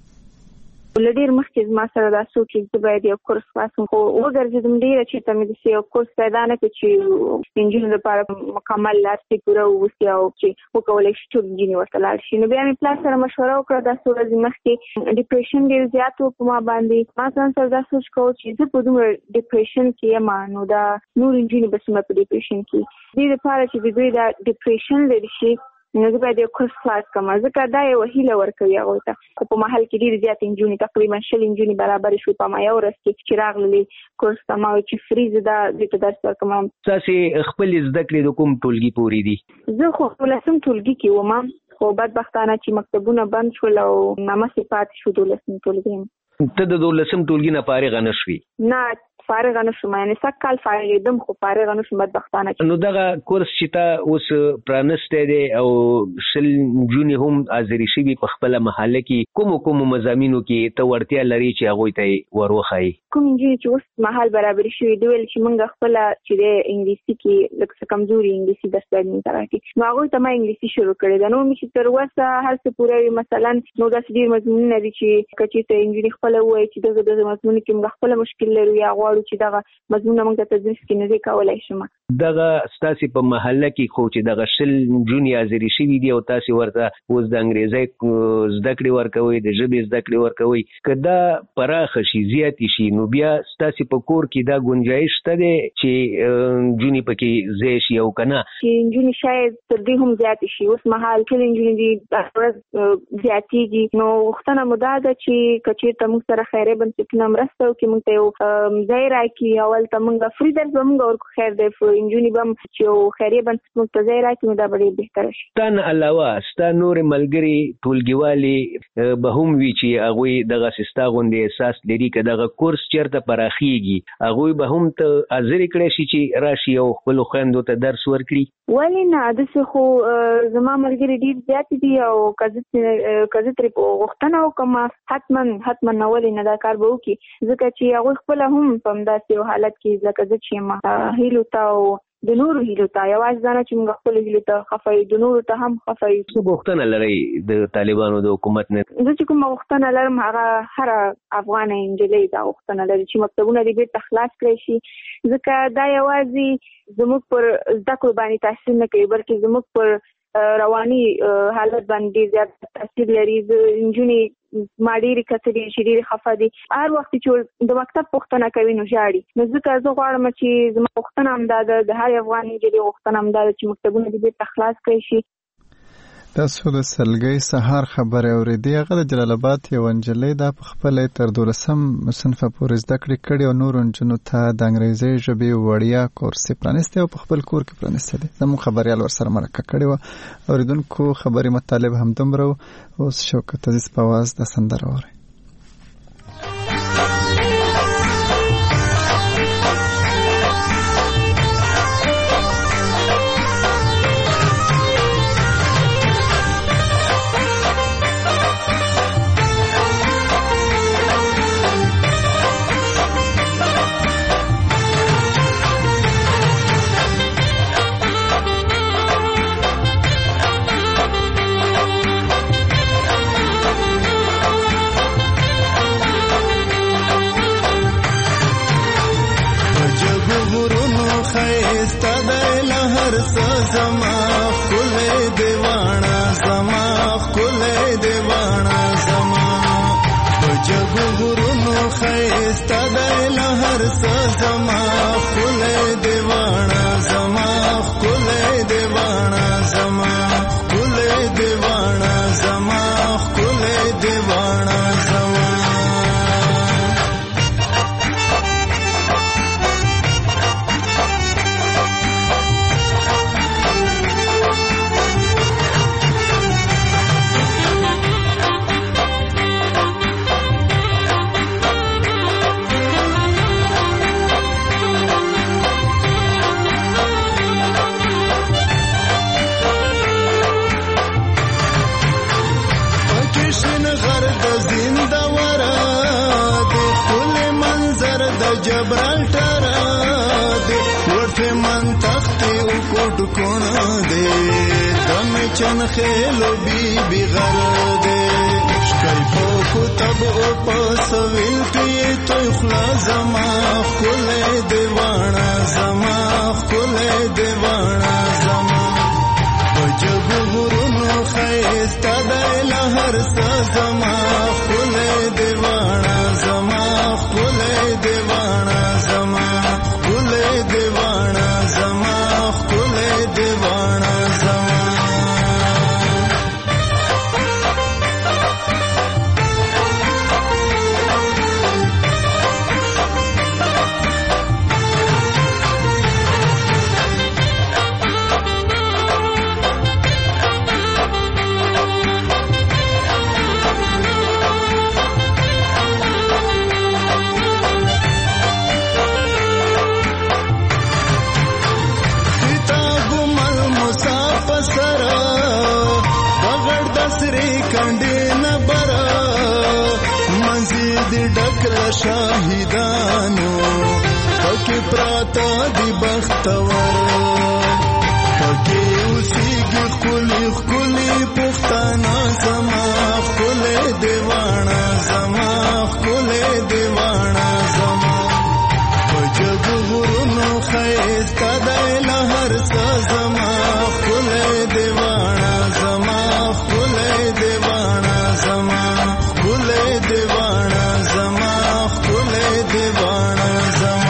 ولډیر مخکې ما سره دا سوچ چې باید یو کورس خلاصم خو وګرځیدم ډیر چې تم دې یو کورس پیدا نه کړ چې انجینر لپاره مکمل لارښتي پوره وسی او چې وکولای شي ټول انجینر ورته لاړ شي. نو بیا مې پلان سره مشوره وکړه دا څو مخکې ډیپریشن ډیر زیات و په ما باندې ما ځان سره دا سوچ کوم چې زه په دومره ډیپریشن کې یم نو دا نور انجینر بس مې په ډیپریشن کې دې لپاره چې دوی دا ډیپریشن لري شي نو زه باید یو کورس خلاص کړم. ځکه دا یو هیله ورکوي هغوی ته خو په محل کې ډېرې زیاتې نجونې تقریبا 20 نجونې برابرې شوې په ما یو ورځ کې چې راغللې کورس ته ما وایي چې فری زه دوی ته درس ورکوم. تاسې خپلې زده کړې د کوم ټولګي پورې دي؟ زه خو 12 ټولګي کې وم خو بدبختانه چې مکتبونه بند شول او نامسې پاتې شو 12 ټولګي. ته د 12 ټولګي نه فارغه نه شوې؟ نه فارغ نشم یعنی سکل فارغ دم خو فارغ نشم بدبختانه. نو دغه کورس چې تا اوس پرانسته دی او شل جونی هم ازری شي په خپل محله کې کوم مضامینو کې ته ورتیا لري چې هغه ته وروخی؟ کوم جونی چې اوس محل برابر شي دی ول چې مونږ خپل چې د انګلیسي کې لکه کمزوري انګلیسي درس باندې تراکي نو هغه ته ما انګلیسي شروع کړې ده. نو مې چې تر اوسه هر څه پوره مثلا نو د دې مضمون لري چې کچې ته انګلیسي خپل وایي چې دغه مضمون کې موږ خپل مشکل لري یا چې دغه مضمون موږ ته تدریس کې نه کولای شم. دغه ستاسو په محله کې خو چې دغه شل جونی ازری شي دی او تاسو ورته اوس د انګریزي زده کړې ورکوي د ژبې زده کړې ورکوي کدا پراخ شي زیات شي نو بیا ستاسو په کور کې دا گنجائش ته دی چې جونی پکې زی شي او کنه چې جونی شاید تر دې هم زیات شي. اوس محل کې جونی دي زیاتېږي نو وختونه مداده چې کچې ته موږ سره خیره بنسټونه مرسته وکړي موږ ته یو ځای ځای راکړي اول ته موږ فری درس به موږ ورکو خیر دی انجونی به چې خیریه بنسټ موږ ته ځای راکړي نو دا به ډېر بهتره شي. ستا نه علاوه ستا نورې ملګري ټولګیوالې به هم وي چې هغوی دغسې ستا غوندې احساس لري که دغه کورس چېرته پراخېږي هغوی به هم ته حاضرې کړی شي چې راشي او خپلو خویندو ته درس ورکړي؟ ولې نه داسې خو زما ملګري ډېر زیات دي او که زه ترې غوښتنه وکړم حتما نه ولې نه دا کار به وکړي ځکه چې هغوی خپله هم په همداسې یو حالت کې لکه زه چې یم هیلو ته او د نورو هیلو ته یوازې دا نه چې موږ خپلو هیلو ته خفه یو د نورو ته هم خفه یو. څه غوښتنه لرئ د طالبانو د حکومت نه؟ زه چې کومه غوښتنه لرم هغه هره افغانه نجلۍ دا غوښتنه لري چې مکتبونه دې بېرته خلاص کړی شي ځکه دا یوازې زموږ پر زده کړو باندې تاثیر نه کوي بلکې زموږ پر رواني حالت باندې زیات تاثیر لري. نجونې ما ډېرې کتلې چې ډېرې خفه دي هر وخت چې د مکتب پوښتنه کوي نو ژاړي نو ځکه زه غواړم چې زما غوښتنه همدا ده د هر افغان نجلۍ غوښتنه همدا ده چې مکتبونه دې بېرته خلاص کړی شي. تاسو د سلګۍ سهار خبرې اورېدې هغه د جلال آباد یوه نجلۍ دا په خپله تر 12 صنفه پورې زده کړې کړې او نورو نجونو ته د انګریزۍ ژبې وړیا کورس یې پرانیستی او په خپل کور کې پرانیستی دی. زموږ خبریال ورسره مرکه کړې وه. اورېدونکو خبرې مطالب همدومره و. اوس شوکت عزیز په اواز د سندره واورئ. چن خیلو بی بی غر دے شکل پو کتب او پاسویل کی تو اخلا زما کھلے دیوانا زما کھلے دیوانا زما جب غرونو خیستا دائلہ ہر سا زما کھلے دیوانا زما کھلے دیوانا زما کھلے دیوانا زما کھلے دیوانا زما. شاهدانو پکې پراته دی بختور پکې اوسېږي ښکلي ښکلي پښتانه زما ښکلی دیوانا زما ښکلی دیوانا زما په جګو غرونو ښایسته دی له هر څه زما ښکلی دیوانا زما ښکلی دیوانا زما ښکلی دیوانا زما ښکلی دیوانا زما.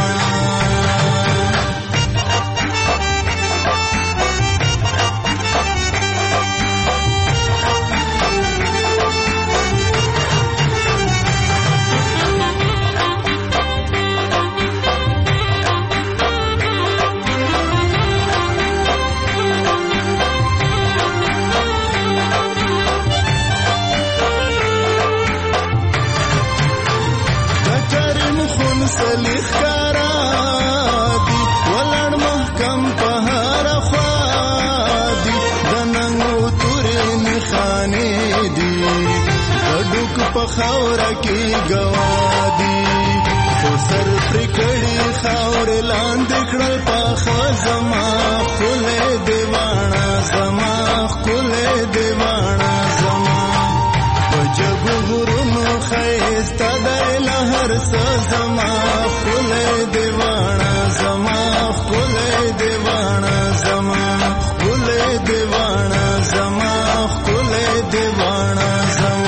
ښکلي ښکارا دي ولړ محکم په هر خوا دي د ننګو تورې نښانې دي ډوک په خاوره کې ګوا دي خو سر پرې کړي خاورې لاندې کړل پاخه زما ښکلې دیواڼه زما ښکلې دیواڼه زما په جګو غرونو ښایسته دی له هر څه زما ښکلې دیواڼه زما ښکلې دیواڼه زما ښکلې دیواڼه زما ښکلې دیواڼه زما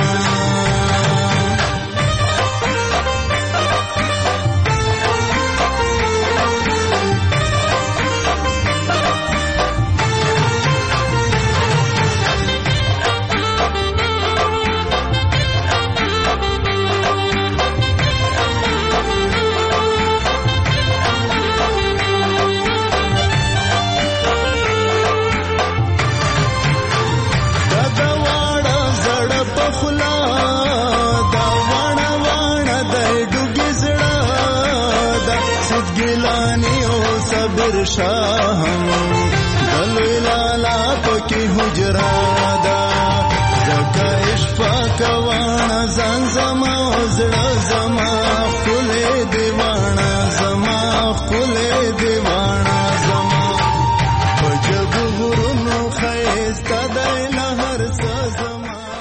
شاهم دلوی لالا پکی حجرا